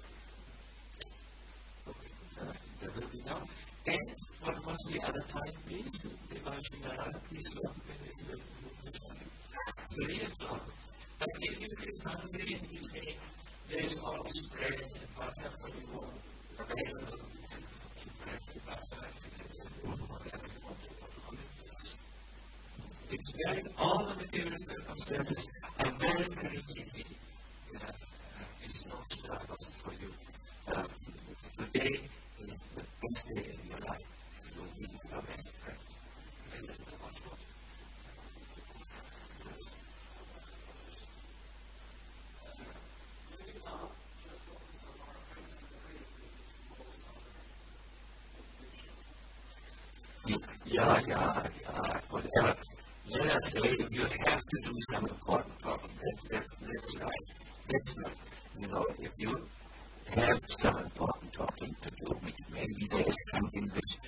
Okay. Uh, there will be now. And what was the other time, please? Devashinara, please look when is the time. Three o'clock. But if you feel hungry and you say, there is always bread and butter for you available, you can eat bread and butter, you can do whatever you want to put on it. It's very, all the material circumstances are very, very easy. Uh, it's no struggles for you. Um, today is the best day in your life. You will meet your best friend. This is the one. Yeah, yeah, yeah, whatever. Let us say you have to do some important talking. That's, that's, that's right. That's not, you know, if you have some important talking to do, maybe there is something which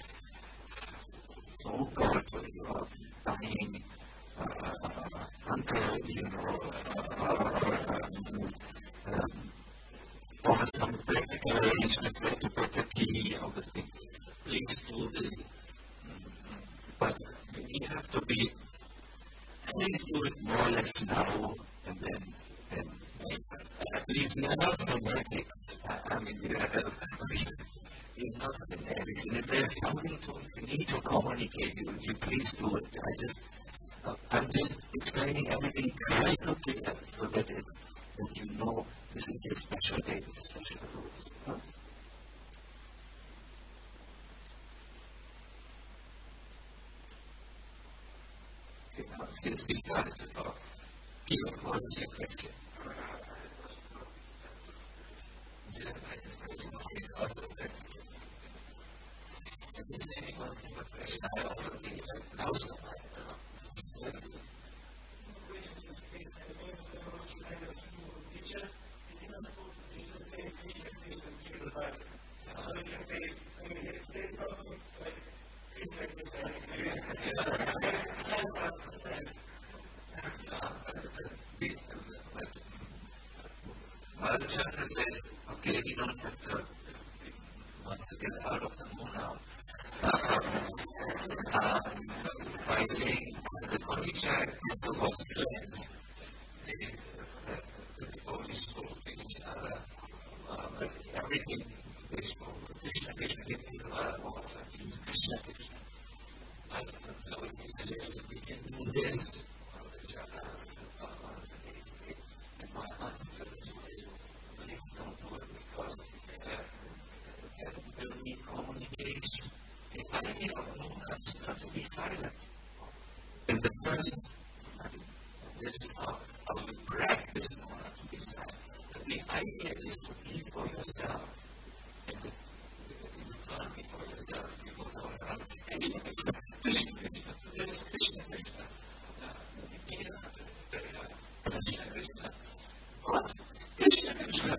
so God for your dying uh, uncle, you know, uh, um, or some practical arrangements where to put the key or the thing. Please do this. But we have to be, please do it more or less now, and then, and uh, please, we are not fanatics. I, I mean, we are, we are not fanatics. And if there's something to, you need to communicate, you, you please do it. I just, uh, I'm just explaining everything crystal clear so that it's, that you know this is a special day, a special rules. Huh? Since we started to talk, Peter, what is your question? Does anyone have a question? I also think that most of that. Mother Chakra says, okay, we don't have to, wants to get out of the moon now. Um, um, by saying the Bodhisattva is the most cleanse. The, the, the devotees spoke to each other, uh, but everything they spoke with Krishna, Krishna gave me a lot of water, means Krishna, Krishna. And so he suggested we can do this on the Chakra, uh, on the day. And my answer is, please don't do it because uh, there will be communication. The idea of Mona is not to be silent. In the first, this is how, how we practice Mona to be silent. But the idea is to be for yourself. And the, you can't be for yourself. You go around and you Krishna, Krishna, Krishna, this, Krishna, Krishna. Krishna, Krishna. What? Krishna, Krishna.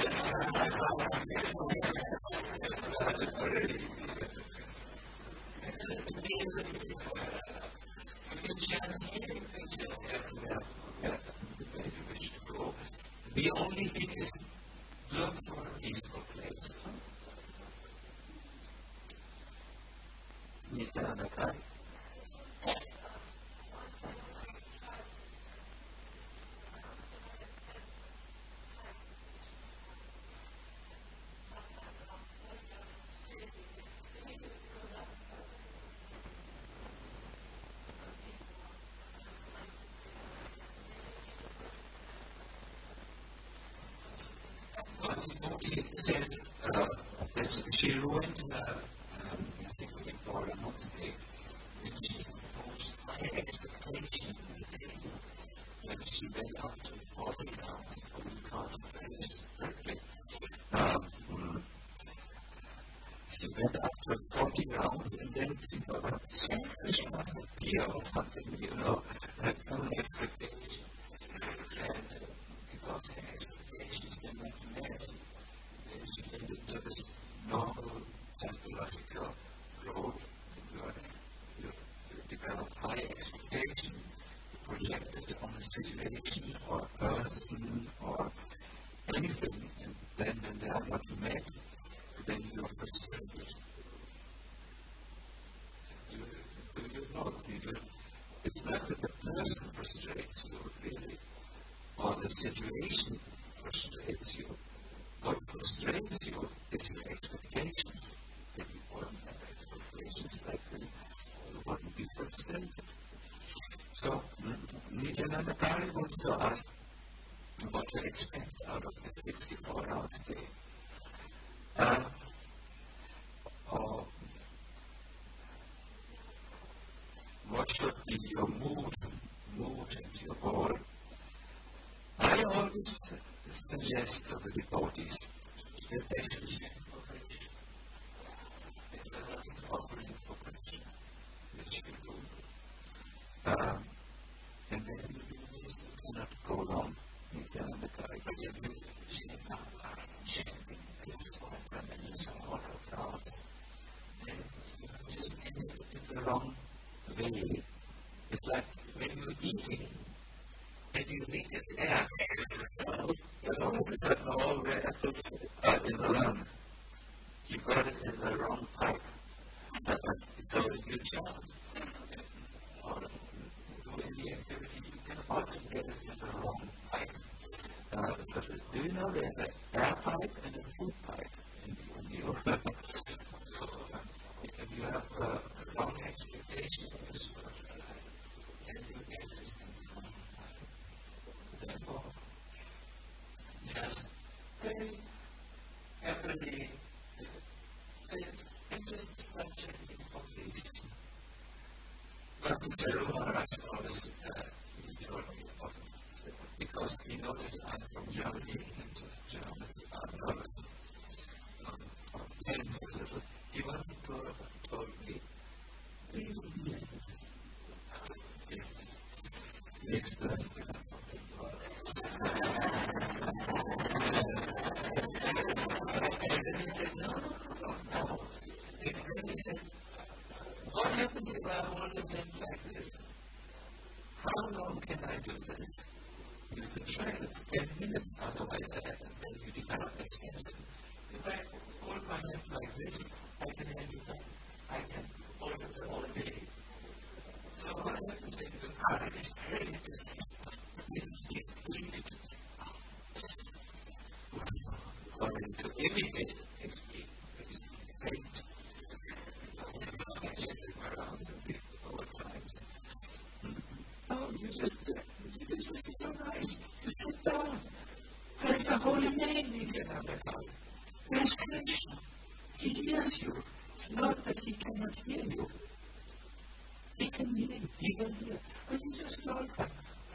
You can chant here, you can chant everywhere, where you wish to go. The only thing is look for a peaceful place. Nityananda. devotee said uh, that she ruined her um, sixty-four ounce day when she imposed high expectation in the day when she went up to forty ounces for the contemplation correctly. Um, she went up to forty rounds and then she thought, she must appear or something, you know, had some expectation. And uh, because her expectations were not met, then she went into this normal psychological growth. You, you, you develop high expectation, you project it on a situation or a person or anything, and then when they are not met, then you are frustrated. Do, do you know? Do you, it's not that the person frustrates you, really, or the situation frustrates you. What frustrates you is your expectations. If you wouldn't have expectations like this, you wouldn't be frustrated. So, Nityananda wants to ask what to expect out of the sixty-four hours day. Uh, or what should be your mood, mood and your goal? I always suggest to the devotees that they should check for Krishna. If they are not offering for Krishna, which we do, um, and then you do this, you cannot go wrong. Nityananda Kari, but if you are chanting this for Brahmanis or order of crowds, then you just ended in the wrong way. It's like when you're eating, and you think it's air, then all of a sudden all the apples are in the lung. You got it in the wrong pipe. Uh, so you chant or do any activity, you can often get it in the wrong pipe. Uh, so do you know there's an air pipe and a food pipe in the you? So uh, if you have uh, wrong expectation of this structure, then you get it in the wrong pipe. Therefore, just very happily sit and just start checking for peace. But the Saru Maharaj always uh, he told me about it because he knows that I'm from Germany and Germans are nervous, um, or tense a little. He once told, told me, please relax. Yes. Yes, that's good. And then he said, no, no, no, no. And then he said, what happens if I hold a limb like this? How long can I do this? You can try it ten minutes, otherwise I have to then you develop a sense. If I hold my limb like this, I can handle that. I can hold it all day. So what happens when the heart is very According to imitate it's faint. Oh, you just, you just, this is so nice. You sit down. There's the holy name you can understand. There's Krishna. He hears you. It's not that he cannot hear you. He can hear you. He can hear. But you just don't have.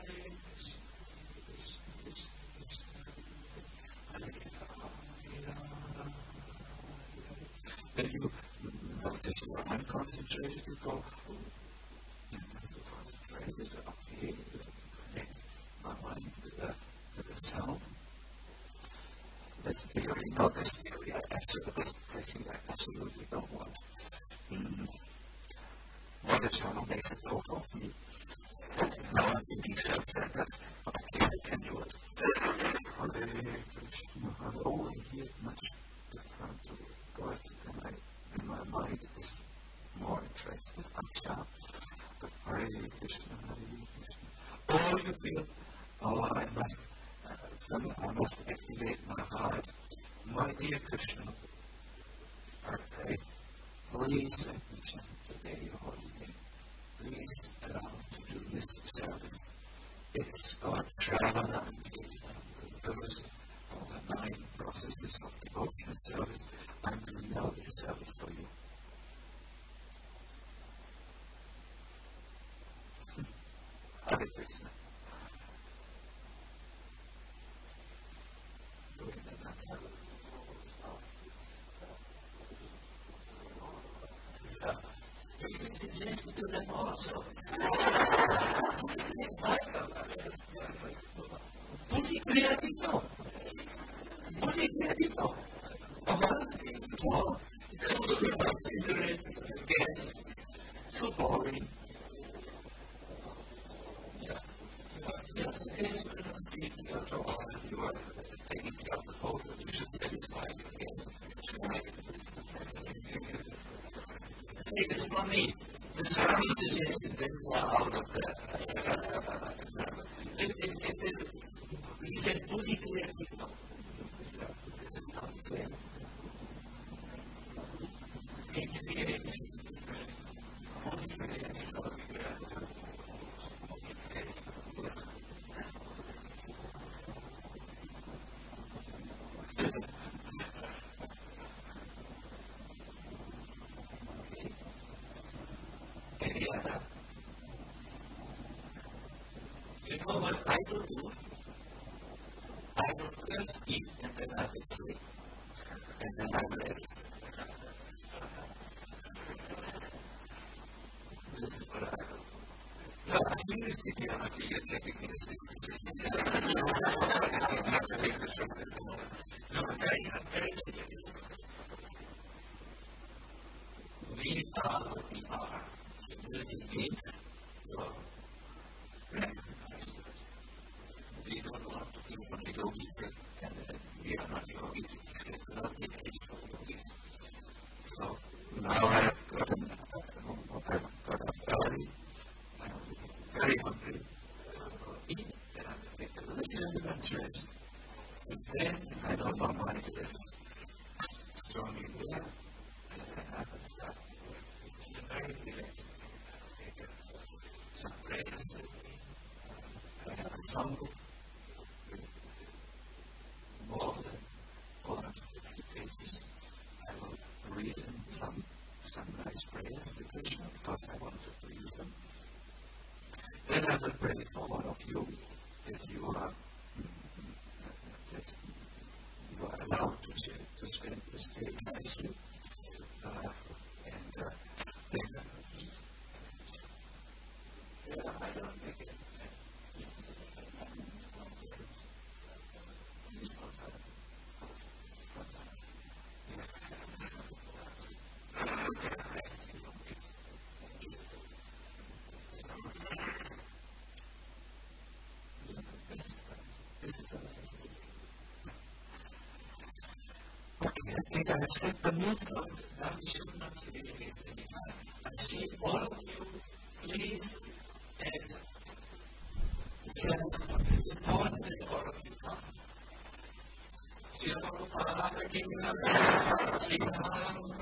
Then you notice you are unconcentrated, you go, concentrated, okay, connect my mind with the, with the sound. That's theory, not this theory. I actually, this breaking I absolutely don't want. Mm. What if someone makes a photo of me? Now I'm thinking self-centered. Okay, I can do it. Hare Krishna, I only hear much different to God than I, in my mind is more interested. I'm sharp. But Hare Krishna, Hare Krishna. Or you feel, oh, I must, uh, some, I must activate my heart. My dear Krishna, I pray, please let me chant today your holy name. Please allow me to do this service. It's called Shravana and Kirtana, the first of the nine processes of also. Budi kreatifno. Budi kreatifno. Well, it's also about cigarettes, guests, so boring. Yeah. Yes, yes, we're not speaking after a while. You are taking care of the boat, you should satisfy your guests. Right? Hey, it's not me. The Swami suggested that we are out of the. If, if, if, if, he said, Budi kreatifno. This is not fair. Be creative. Budi kreatifno. Any other? You know what I will do? I will first eat and then I will sleep. And then I will edit. This is what I will do. No, I seriously do not see you're taking me to sleep. No, I'm very, I'm very serious. We are what we are. Humility means you're recognized. We don't want to be on the yogi thing, and uh, we are not yogis. It's not the age for yogis. So now I have gotten, I've got up early. I'm very hungry. I will eat, then I will take a little adventurous. And then I know my mind is strongly there, and then I will start feeling very relaxed. Take some prayers with me. I have a songbook with more than four hundred fifty pages. I will read in some some nice prayers to Krishna because I want to please him. Then I will pray for all of you that you are that you are allowed to to spend this day nicely. Uh, and uh, then yeah, I don't make it. Okay, I think I have set the mood code. Now we should not really waste any time. I see all of you, please, at seven o'clock. It's important that all of you come. See you tomorrow. See you tomorrow.